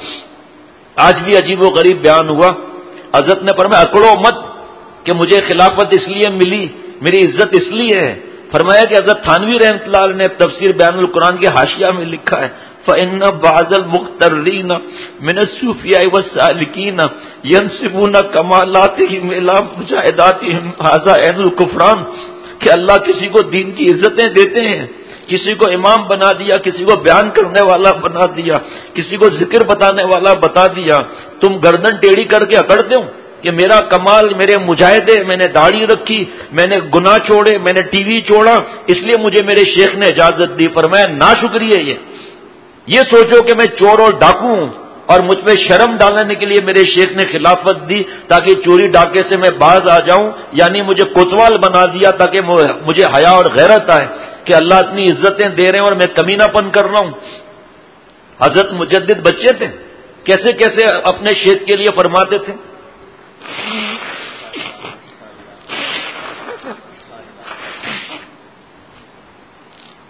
Speaker 1: آج بھی عجیب و غریب بیان ہوا. حضرت نے فرمایا اکڑو مت کہ مجھے خلافت اس لیے ملی، میری عزت اس لیے ہے. فرمایا کہ حضرت تھانوی رحمۃ اللہ علیہ نے تفسیر بیان القرآن کے حاشیہ میں لکھا ہے فَإِنَّ بَعْضَ الْمُغْتَرِّينَ مِنَ الصُّوفِيَاءِ وَالسَّالِكِينَ يَنْسِبُونَ كَمَالَاتِهِمْ إِلَى مُجَاهِدَاتِهِمْ هَذَا عَيْنُ الْكُفْرَانِ. کہ اللہ کسی کو دین کی عزتیں دیتے ہیں، کسی کو امام بنا دیا، کسی کو بیان کرنے والا بنا دیا، کسی کو ذکر بتانے والا بتا دیا. تم گردن ٹیڑھی کر کے اکڑتے ہو کہ میرا کمال، میرے مجاہدے، میں نے داڑھی رکھی، میں نے گناہ چھوڑے، میں نے ٹی وی چھوڑا، اس لیے مجھے میرے شیخ نے اجازت دی. فرمایا ناشکری ہے یہ سوچو کہ میں چور اور ڈاکو ہوں اور مجھ پہ شرم ڈالنے کے لیے میرے شیخ نے خلافت دی تاکہ چوری ڈاکے سے میں باز آ جاؤں، یعنی مجھے کوتوال بنا دیا تاکہ مجھے حیا اور غیرت آئے کہ اللہ اتنی عزتیں دے رہے ہیں اور میں کمینہ پن کر رہا ہوں. حضرت مجدد بچے تھے، کیسے کیسے اپنے شیخ کے لیے فرماتے تھے.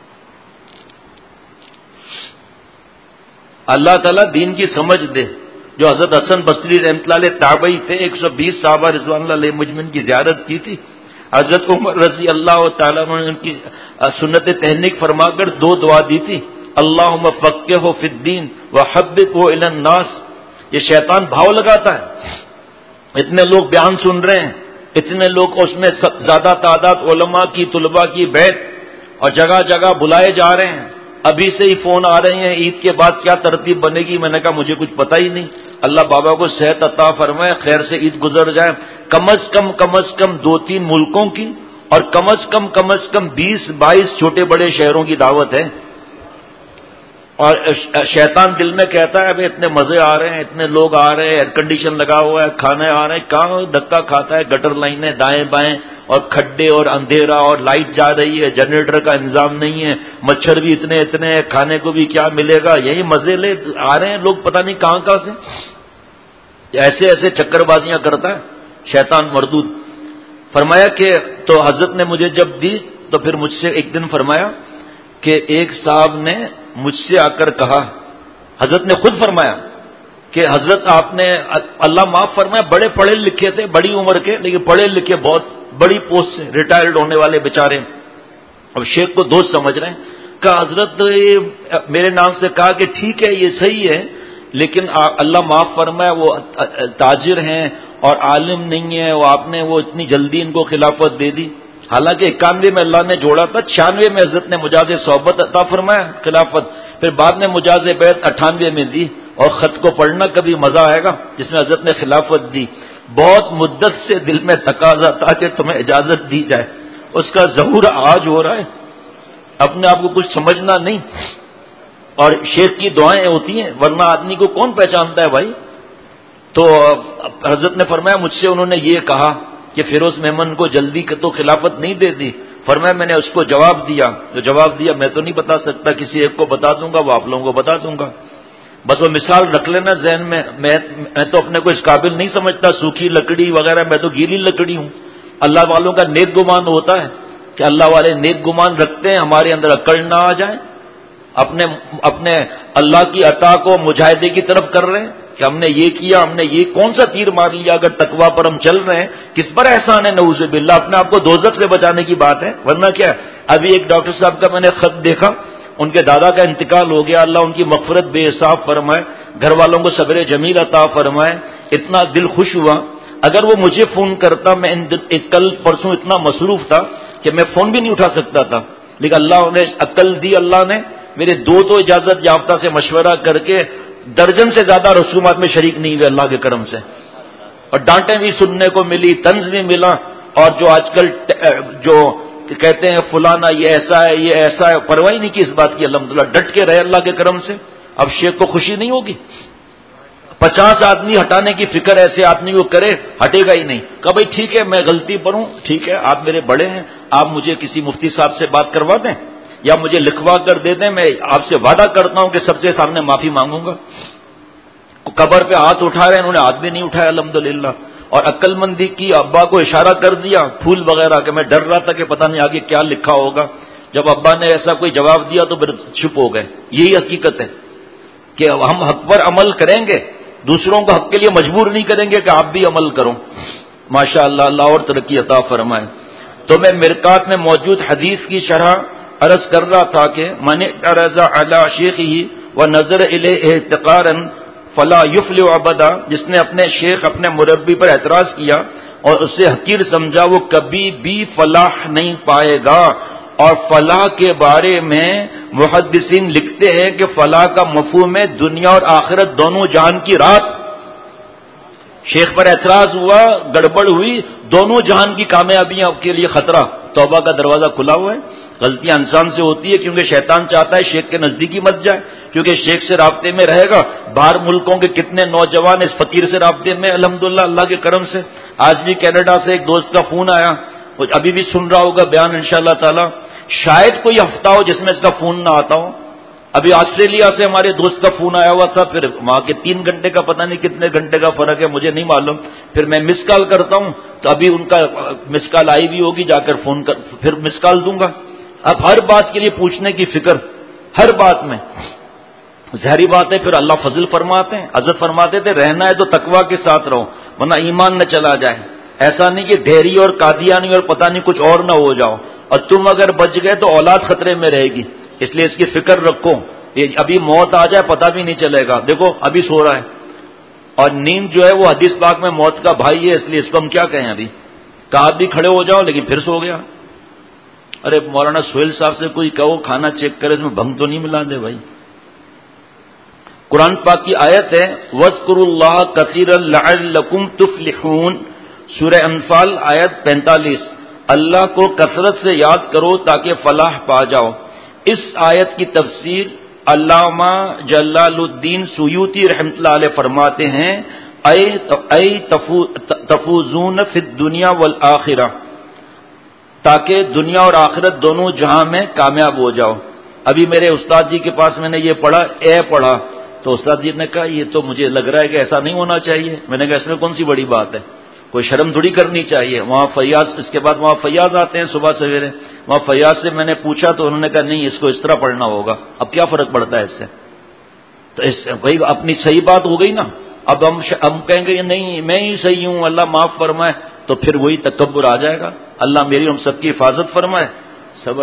Speaker 1: اللہ تعالیٰ دین کی سمجھ دے. جو حضرت حسن بصری رحمۃ اللہ علیہ تابعی تھے، 120 صحابہ رضوان اللہ علیہ مجمعین کی زیارت کی تھی. حضرت عمر رضی اللہ تعالیٰ عنہ نے ان کی سنت تہنیک فرما کر 2 دعا دی تھی، اللہم فقہہ فی الدین وحببہ الی الناس. یہ شیطان بھاؤ لگاتا ہے. اتنے لوگ بیان سن رہے ہیں، اتنے لوگ اس میں زیادہ تعداد علماء کی، طلباء کی بیعت، اور جگہ جگہ بلائے جا رہے ہیں. ابھی سے ہی فون آ رہے ہیں عید کے بعد کیا ترتیب بنے گی. میں نے کہا مجھے کچھ پتہ ہی نہیں. اللہ بابا کو صحت عطا فرمائے، خیر سے عید گزر جائے. کم از کم 2-3 ملکوں کی اور کم از کم 20-22 چھوٹے بڑے شہروں کی دعوت ہے. اور شیطان دل میں کہتا ہے ابھی اتنے مزے آ رہے ہیں، اتنے لوگ آ رہے ہیں، ایئر کنڈیشن لگا ہوا ہے، کھانے آ رہے ہیں، کہاں دھکا کھاتا ہے. گٹر لائنیں دائیں بائیں اور کھڈے اور اندھیرا اور لائٹ جا رہی ہے، جنریٹر کا انتظام نہیں ہے، مچھر بھی اتنے ہیں، کھانے کو بھی کیا ملے گا. یہی مزے لے آ رہے ہیں لوگ پتہ نہیں کہاں سے. ایسے چکر بازیاں کرتا ہے شیطان مردود. فرمایا کہ تو حضرت نے مجھے جب دی تو پھر مجھ سے ایک دن فرمایا کہ ایک صاحب نے مجھ سے آ کر کہا، حضرت نے خود فرمایا کہ حضرت آپ نے اللہ معاف فرمایا بڑے پڑھے لکھے تھے، بڑی عمر کے، لیکن پڑھے لکھے بہت بڑی پوسٹ سے ریٹائرڈ ہونے والے بیچارے. اب شیخ کو دوست سمجھ رہے ہیں. کہا حضرت میرے نام سے کہا کہ ٹھیک ہے یہ صحیح ہے، لیکن اللہ معاف فرمائے وہ تاجر ہیں اور عالم نہیں ہے، وہ آپ نے وہ اتنی جلدی ان کو خلافت دے دی. حالانکہ 91 میں اللہ نے جوڑا تھا، 96 میں حضرت نے مجاز صحبت عطا فرمایا خلافت، پھر بعد میں مجاز بیعت 98 میں دی. اور خط کو پڑھنا کبھی مزہ آئے گا جس میں حضرت نے خلافت دی. بہت مدت سے دل میں تقاضا تھا کہ تمہیں اجازت دی جائے، اس کا ظہور آج ہو رہا ہے. اپنے آپ کو کچھ سمجھنا نہیں. اور شیخ کی دعائیں ہوتی ہیں، ورنہ آدمی کو کون پہچانتا ہے بھائی. تو حضرت نے فرمایا مجھ سے انہوں نے یہ کہا کہ فیروز میمن کو جلدی تو خلافت نہیں دے دی. فرمایا میں نے اس کو جواب دیا، جو جواب دیا میں تو نہیں بتا سکتا، کسی ایک کو بتا دوں گا، وہ آپ لوگوں کو بتا دوں گا. بس وہ مثال رکھ لینا ذہن میں. میں تو اپنے کو اس قابل نہیں سمجھتا، سوکھی لکڑی وغیرہ، میں تو گیلی لکڑی ہوں. اللہ والوں کا نیک گمان ہوتا ہے کہ اللہ والے نیک گمان رکھتے ہیں، ہمارے اندر اکڑ نہ آ جائے. اپنے اللہ کی عطا کو مجاہدے کی طرف کر رہے ہیں کہ ہم نے یہ کیا، ہم نے یہ کون سا تیر مار لیا. اگر تقوی پر ہم چل رہے ہیں کس پر احسان ہے نعوذ باللہ. اپنے آپ کو دوزخ سے بچانے کی بات ہے، ورنہ کیا. ابھی ایک ڈاکٹر صاحب کا میں نے خط دیکھا، ان کے دادا کا انتقال ہو گیا، اللہ ان کی مغفرت بے حساب فرمائے، گھر والوں کو صبر جمیل عطا فرمائے. اتنا دل خوش ہوا. اگر وہ مجھے فون کرتا، میں کل پرسوں اتنا مصروف تھا کہ میں فون بھی نہیں اٹھا سکتا تھا، لیکن اللہ نے عقل دی. اللہ نے میرے 2 اجازت یافتہ سے مشورہ کر کے درجن سے زیادہ رسومات میں شریک نہیں ہوئے اللہ کے کرم سے. اور ڈانٹیں بھی سننے کو ملی، طنز بھی ملا. اور جو آج کل جو کہتے ہیں فلانا یہ ایسا ہے یہ ایسا ہے، پرواہ نہیں کی اس بات کی. الحمدللہ ڈٹ کے رہے اللہ کے کرم سے. اب شیخ کو خوشی نہیں ہوگی. 50 آدمی ہٹانے کی فکر ایسے آدمی کو کرے، ہٹے گا ہی نہیں. کہ بھائی ٹھیک ہے میں غلطی پر ہوں، ٹھیک ہے آپ میرے بڑے ہیں، آپ مجھے کسی مفتی صاحب سے بات کروا دیں یا مجھے لکھوا کر دے دیں، میں آپ سے وعدہ کرتا ہوں کہ سب سے سامنے معافی مانگوں گا. قبر پہ ہاتھ اٹھا رہے ہیں، انہوں نے ہاتھ بھی نہیں اٹھایا الحمدللہ. اور عقل مندی کی، ابا کو اشارہ کر دیا پھول وغیرہ کہ میں ڈر رہا تھا کہ پتہ نہیں آگے کیا لکھا ہوگا. جب ابا نے ایسا کوئی جواب دیا تو پھر چپ ہو گئے. یہی حقیقت ہے کہ ہم حق پر عمل کریں گے، دوسروں کو حق کے لیے مجبور نہیں کریں گے کہ آپ بھی عمل کرو. ماشاء اللہ اللہ اور ترقی عطا فرمائے. تو میں مرکات میں موجود حدیث کی شرح عرض کر رہا تھا کہ من اعترض علی شیخہ ونظر الیہ احتقارا فلا یفلح ابدا. جس نے اپنے شیخ اپنے مربی پر اعتراض کیا اور اسے حقیر سمجھا، وہ کبھی بھی فلاح نہیں پائے گا. اور فلاح کے بارے میں محدثین لکھتے ہیں کہ فلاح کا مفہوم ہے دنیا اور آخرت دونوں جہان کی رات. شیخ پر اعتراض ہوا، گڑبڑ ہوئی، دونوں جہان کی کامیابیاں کے لیے خطرہ. توبہ کا دروازہ کھلا ہوا ہے. غلطیاں انسان سے ہوتی ہے کیونکہ شیطان چاہتا ہے شیخ کے نزدیکی مت جائے، کیونکہ شیخ سے رابطے میں رہے گا. باہر ملکوں کے کتنے نوجوان اس فقیر سے رابطے میں الحمدللہ اللہ کے کرم سے. آج بھی کینیڈا سے ایک دوست کا فون آیا، ابھی بھی سن رہا ہوگا بیان انشاءاللہ تعالی. شاید کوئی ہفتہ ہو جس میں اس کا فون نہ آتا ہو. ابھی آسٹریلیا سے ہمارے دوست کا فون آیا ہوا تھا، پھر وہاں کے 3 گھنٹے کا پتہ نہیں کتنے گھنٹے کا فرق ہے مجھے نہیں معلوم. پھر میں مس کال کرتا ہوں تو ابھی ان کا مس کال آئی بھی ہوگی، جا کر فون کر پھر مس کال دوں گا. اب ہر بات کے لیے پوچھنے کی فکر، ہر بات میں. ظاہری بات ہے پھر اللہ فضل فرماتے ہیں. حضرت فرماتے تھے رہنا ہے تو تقویٰ کے ساتھ رہو ورنہ ایمان نہ چلا جائے. ایسا نہیں کہ ڈھیری اور قادیانی اور پتہ نہیں کچھ اور نہ ہو جاؤ، اور تم اگر بچ گئے تو اولاد خطرے میں رہے گی. اس لیے اس کی فکر رکھو. ابھی موت آ جائے پتہ بھی نہیں چلے گا. دیکھو ابھی سو رہا ہے، اور نیند جو ہے وہ حدیث پاک میں موت کا بھائی ہے، اس لیے اس کو ہم کیا کہیں. ابھی کہا بھی کھڑے ہو جاؤ لیکن پھر سو گیا. ارے مولانا سہیل صاحب سے کوئی کہو کھانا چیک کرے، اس میں بھنگ تو نہیں ملا دے بھائی. قرآن پاک کی آیت ہے وَاذْكُرُوا اللَّهَ كَثِيرًا لَعَلَّكُمْ تُفْلِحُونَ، سورہ انفال آیت 45. اللہ کو کثرت سے یاد کرو تاکہ فلاح پا جاؤ. اس آیت کی تفسیر علامہ جلال الدین سیوطی رحمۃ اللہ علیہ فرماتے ہیں اے تفوزون فی الدنیا والآخرہ، تاکہ دنیا اور آخرت دونوں جہاں میں کامیاب ہو جاؤ. ابھی میرے استاد جی کے پاس میں نے یہ پڑھا پڑھا تو استاد جی نے کہا یہ تو مجھے لگ رہا ہے کہ ایسا نہیں ہونا چاہیے. میں نے کہا اس میں کون سی بڑی بات ہے، کوئی شرم تھوڑی کرنی چاہیے. وہاں فیاض، اس کے بعد وہاں فیاض آتے ہیں صبح سویرے. وہاں فیاض سے میں نے پوچھا تو انہوں نے کہا نہیں اس کو اس طرح پڑھنا ہوگا. اب کیا فرق پڑتا ہے اس سے؟ تو اس بھائی اپنی صحیح بات ہو گئی نا. اب ہم کہیں گے نہیں میں ہی صحیح ہوں اللہ معاف فرمائے، تو پھر وہی تکبر آ جائے گا. اللہ میری ہم سب کی حفاظت فرمائے. صبر.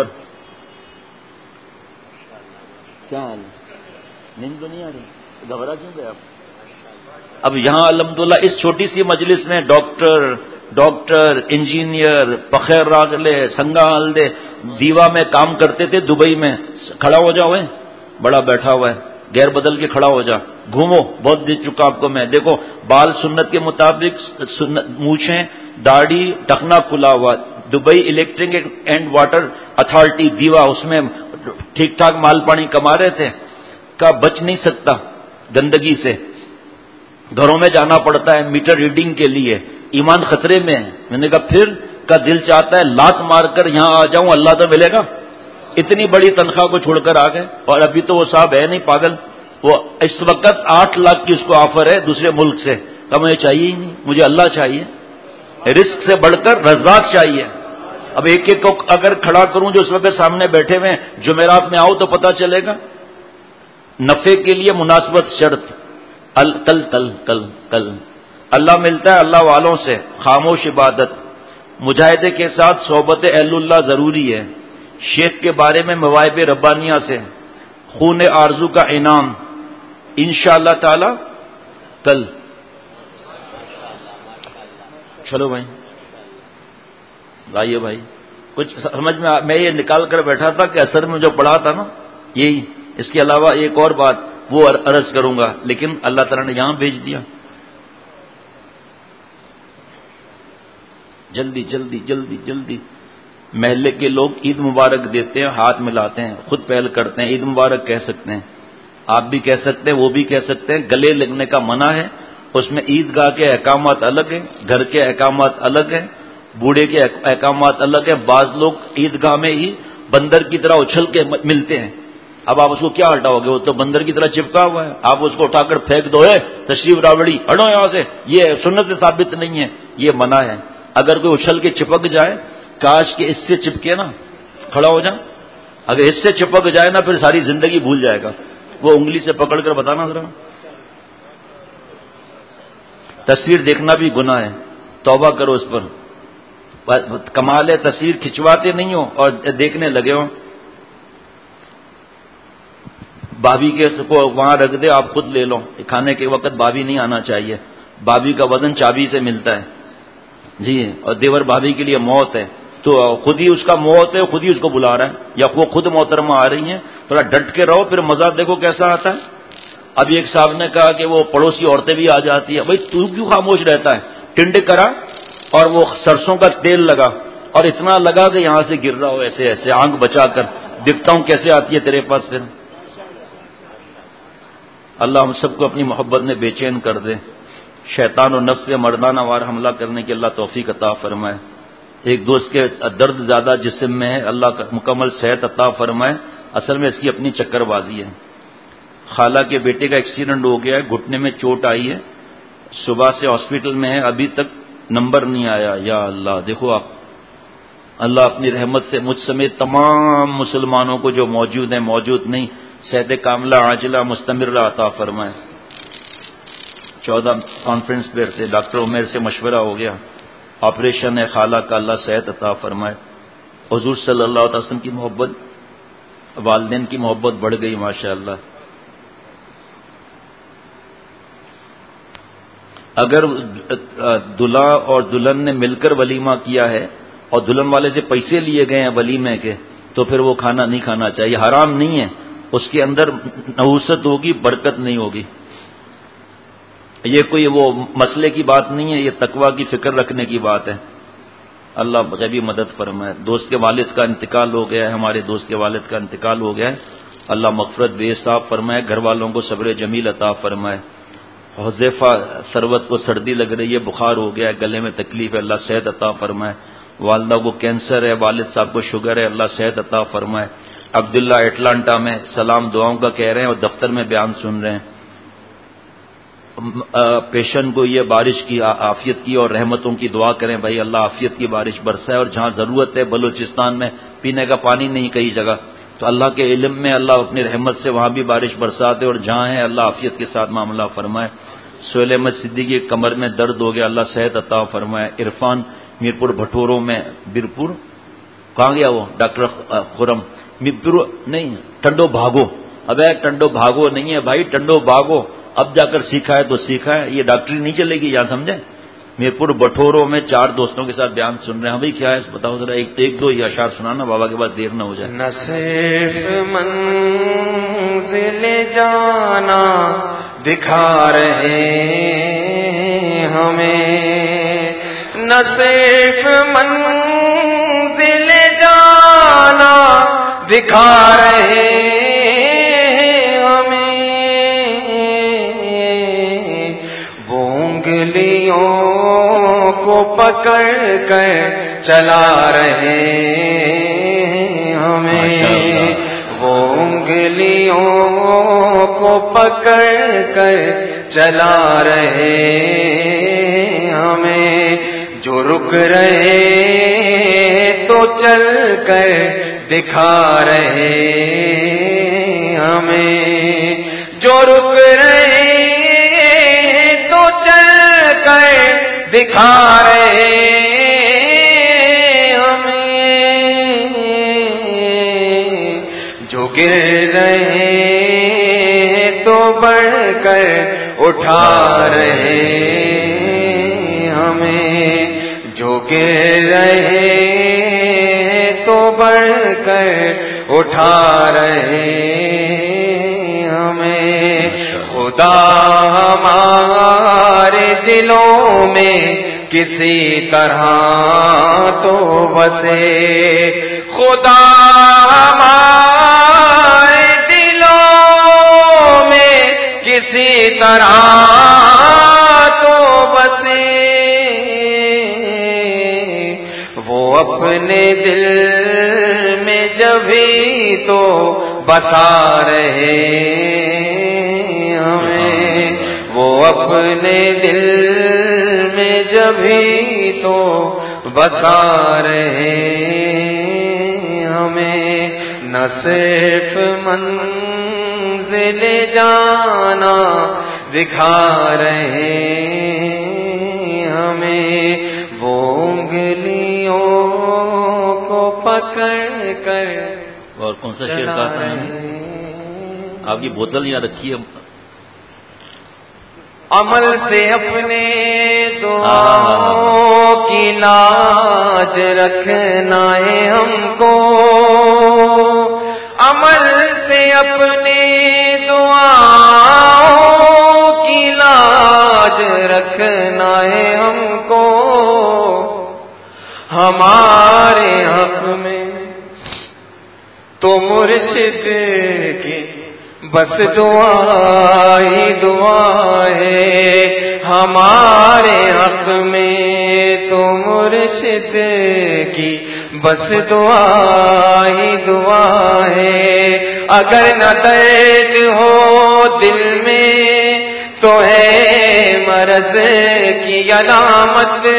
Speaker 1: کیا حال ہے؟ نیند تو نہیں آ رہی؟ گھبرا کیوں گئے آپ؟ اب یہاں الحمدللہ اس چھوٹی سی مجلس میں ڈاکٹر انجینئر پخیر راگلے سنگا ہلدے دیوا میں کام کرتے تھے دبئی میں. کھڑا ہو جاؤ، بڑا بیٹھا ہوا ہے، غیر بدل کے کھڑا ہو جا. گھومو، بہت دیکھ چکا آپ کو میں. دیکھو بال سنت کے مطابق، مونچھیں داڑھی ٹخنا کھلا ہوا. Dubai electric and water authority دیوا، اس میں ٹھیک ٹھاک مال پانی کما رہے تھے. کا بچ نہیں سکتا گندگی سے، گھروں میں جانا پڑتا ہے میٹر ریڈنگ کے لیے. ایمان خطرے میں ہے. میں نے کہا پھر کا دل چاہتا ہے لات مار کر یہاں آ جاؤں، اللہ تو ملے گا. اتنی بڑی تنخواہ کو چھوڑ کر آ گئے. اور ابھی تو وہ صاحب ہے نہیں پاگل، وہ اس وقت 8 لاکھ کی اس کو آفر ہے دوسرے ملک سے. کہا مجھے چاہیے ہی نہیں، مجھے اللہ چاہیے. رزق سے بڑھ کر رزاق چاہیے. اب ایک ایک کو اگر کھڑا کروں جو اس وقت سامنے بیٹھے ہوئے، جمعرات میں آؤ تو پتہ چلے گا. نفع کے لیے مناسبت شرط. کل اللہ ملتا ہے اللہ والوں سے. خاموش عبادت. مجاہدے کے ساتھ صحبت اہل اللہ ضروری ہے. شیخ کے بارے میں مواہب ربانیہ سے خون آرزو کا انعام انشاءاللہ تعالی کل. چلو بھائی لائیے بھائی کچھ سمجھ میں یہ نکال کر بیٹھا تھا کہ اثر میں جو پڑھا تھا نا یہی. اس کے علاوہ ایک اور بات وہ عرض کروں گا، لیکن اللہ تعالیٰ نے یہاں بھیج دیا. جلدی جلدی جلدی جلدی. محلے کے لوگ عید مبارک دیتے ہیں، ہاتھ ملاتے ہیں، خود پہل کرتے ہیں. عید مبارک کہہ سکتے ہیں، آپ بھی کہہ سکتے ہیں، وہ بھی کہہ سکتے ہیں. گلے لگنے کا منع ہے. اس میں عیدگاہ کے احکامات الگ ہیں، گھر کے احکامات الگ ہیں، بوڑھے کے احکامات الگ ہیں. بعض لوگ عیدگاہ میں ہی بندر کی طرح اچھل کے ملتے ہیں. اب آپ اس کو کیا ہٹاؤ گے؟ وہ تو بندر کی طرح چپکا ہوا ہے. آپ اس کو اٹھا کر پھینک دو، تشریف راوڑی ہٹو یہاں سے. یہ سنت ثابت نہیں ہے، یہ منع ہے. اگر کوئی اچھل کے چپک جائے، کاش کہ اس سے چپکے نا، کھڑا ہو جا. اگر اس سے چپک جائے نا پھر ساری زندگی بھول جائے گا. وہ انگلی سے پکڑ کر بتانا ذرا. تصویر دیکھنا بھی گناہ ہے، توبہ کرو اس پر. کمال ہے تصویر کھنچواتے نہیں ہو اور دیکھنے لگے ہو. بھابھی کے کو وہاں رکھ دے، آپ خود لے لو. کھانے کے وقت بھابھی نہیں آنا چاہیے. بھابھی کا وزن چابی سے ملتا ہے جی. اور دیور بھابھی کے لیے موت ہے، تو خود ہی اس کا موت ہے، خود ہی اس کو بلا رہا ہے، یا وہ خود محترمہ آ رہی ہیں. تھوڑا ڈٹ کے رہو، پھر مزہ دیکھو کیسا آتا ہے. ابھی ایک صاحب نے کہا کہ وہ پڑوسی عورتیں بھی آ جاتی ہیں. بھائی تو کیوں خاموش رہتا ہے؟ ٹنڈ کرا اور وہ سرسوں کا تیل لگا، اور اتنا لگا کہ یہاں سے گر رہا ہو ایسے ایسے آنکھ بچا کر. دیکھتا ہوں کیسے آتی ہے تیرے پاس. پھر اللہ ہم سب کو اپنی محبت میں بے چین کر دے. شیطان و نفس سے مردانہ وار حملہ کرنے کی اللہ توفیق عطا فرمائے. ایک دوست کے درد زیادہ جسم میں ہے، اللہ کا مکمل صحت عطا فرمائے. اصل میں اس کی اپنی چکر بازی ہے. خالہ کے بیٹے کا ایکسیڈنٹ ہو گیا ہے، گھٹنے میں چوٹ آئی ہے، صبح سے ہاسپٹل میں ہے، ابھی تک نمبر نہیں آیا. یا اللہ دیکھو آپ، اللہ اپنی رحمت سے مجھ سمیت تمام مسلمانوں کو جو موجود ہیں موجود نہیں صحت کاملہ عاجلہ مستمرہ عطا فرمائے۔ 14 کانفرنس پہ تھے، ڈاکٹر عمیر سے مشورہ ہو گیا، آپریشن ہے خالہ کا، اللہ صحت عطا فرمائے۔ حضور صلی اللہ علیہ وسلم کی محبت، والدین کی محبت بڑھ گئی ماشاءاللہ۔ اگر دلہا اور دلہن نے مل کر ولیمہ کیا ہے اور دلہن والے سے پیسے لیے گئے ہیں ولیمے کے، تو پھر وہ کھانا نہیں کھانا چاہیے، حرام نہیں ہے، اس کے اندر نحوست ہوگی، برکت نہیں ہوگی۔ یہ کوئی وہ مسئلے کی بات نہیں ہے، یہ تقوی کی فکر رکھنے کی بات ہے۔ اللہ غیبی مدد فرمائے۔ دوست کے والد کا انتقال ہو گیا ہے، ہمارے دوست کے والد کا انتقال ہو گیا ہے، اللہ مغفرت بے حساب فرمائے، گھر والوں کو صبر جمیل عطا فرمائے۔ حذیفہ سروت کو سردی لگ رہی ہے، بخار ہو گیا ہے، گلے میں تکلیف ہے، اللہ صحت عطا فرمائے۔ والدہ کو کینسر ہے، والد صاحب کو شوگر ہے، اللہ صحت عطا فرمائے۔ عبداللہ اٹلانٹا میں سلام دعاؤں کا کہہ رہے ہیں اور دفتر میں بیان سن رہے ہیں۔ پیشن کو یہ بارش کی عافیت کی اور رحمتوں کی دعا کریں بھائی، اللہ عافیت کی بارش برسائے، اور جہاں ضرورت ہے بلوچستان میں پینے کا پانی نہیں کئی جگہ، تو اللہ کے علم میں اللہ اپنی رحمت سے وہاں بھی بارش برسا دے، اور جہاں ہے اللہ عافیت کے ساتھ معاملہ فرمائے۔ سہیل احمد صدیقی کی کمر میں درد ہو گیا، اللہ صحت عطا فرمائے۔ عرفان میرپور بھٹوروں میں، بیرپور کہاں گیا وہ ڈاکٹر خرم، میرپور نہیں، ٹنڈو بھاگو، اب ٹنڈو بھاگو نہیں ہے بھائی، ٹنڈو بھاگو، اب جا کر سیکھا ہے تو سیکھا ہے، یہ ڈاکٹری نہیں چلے گی، یہاں سمجھیں۔ میرپور بٹوروں میں 4 دوستوں کے ساتھ بیان سن رہے ہیں، بھائی کیا ہے بتاؤ ذرا، ایک دو یہ اشعار سنانا بابا کے بعد دیر نہ ہو جائے۔
Speaker 2: نہ صرف منزل جانا دکھا رہے ہمیں، نہ صرف منزل جانا دکھا رہے کو پکڑ کر چلا رہے ہمیں، وہ انگلیوں کو پکڑ کر چلا رہے ہمیں، جو رک رہے تو چل کر دکھا رہے ہمیں، جو رک رہے تو چل کر دکھا رہے ہمیں، جو گر رہے تو بڑھ کر اٹھا رہے ہمیں، جو گر رہے تو بڑھ کر اٹھا رہے ہمیں۔ خدا ہمارے دلوں میں کسی طرح تو بسے، خدا ہمارے دلوں میں کسی طرح تو بسے، وہ اپنے دل میں جبھی تو بسا رہے ہمیں، وہ اپنے دل میں جبھی تو بسا رہے ہمیں، نہ صرف منزل جانا دکھا رہے ہمیں، وہ انگلیوں کو پکڑ کر۔
Speaker 1: اور کون سا شعر کہا تھا میں نے؟ آپ کی بوتل یہاں رکھی ہے۔
Speaker 2: عمل سے اپنے دعاؤں کی لاج رکھنا ہے ہم کو، عمل سے اپنے دعاؤں کی لاج رکھنا ہے ہم کو، ہمارے حق میں تو مرشد کی بس دعا ہی دعا ہے، ہمارے حق میں تو مرشد کی بس دعا ہی دعا ہے، اگر نہ درد ہو دل میں تو ہے مرض کی علامت،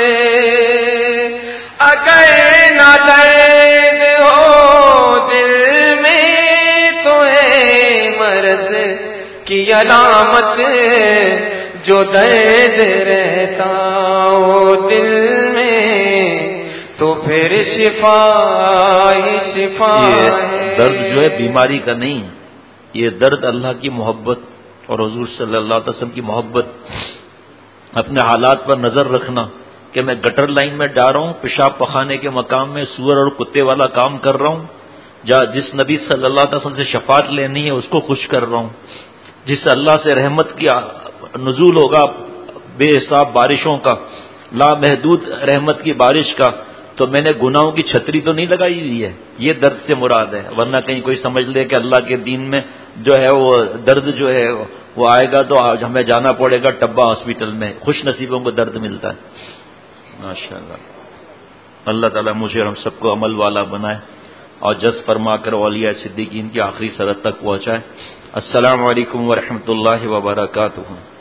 Speaker 2: اگر نہ درد ہو دل میں تو ہے مرض کی علامت جو درد رہتا ہو دل میں تو پھر شفا ہی شفا ہے.
Speaker 1: درد جو ہے بیماری کا نہیں، یہ درد اللہ کی محبت اور حضور صلی اللہ علیہ وسلم کی محبت. اپنے حالات پر نظر رکھنا کہ میں گٹر لائن میں ڈا رہا ہوں، پیشاب پخانے کے مقام میں سور اور کتے والا کام کر رہا ہوں، جس نبی صلی اللہ علیہ وسلم سے شفاعت لینی ہے اس کو خوش کر رہا ہوں، جس اللہ سے رحمت کی نزول ہوگا بے حساب بارشوں کا، لامحدود رحمت کی بارش کا، تو میں نے گناہوں کی چھتری تو نہیں لگائی ہوئی ہے. یہ درد سے مراد ہے. ورنہ کہیں کوئی سمجھ لے کہ اللہ کے دین میں جو ہے وہ درد جو ہے وہ آئے گا تو ہمیں جانا پڑے گا ٹبا ہاسپٹل میں. خوش نصیبوں کو درد ملتا ہے. ماشاءاللہ. اللہ تعالیٰ مجھے اور ہم سب کو عمل والا بنائے اور جز فرما کر اولیاء صدیقین کی آخری سرحد تک پہنچائے. السلام علیکم ورحمۃ اللہ وبرکاتہ.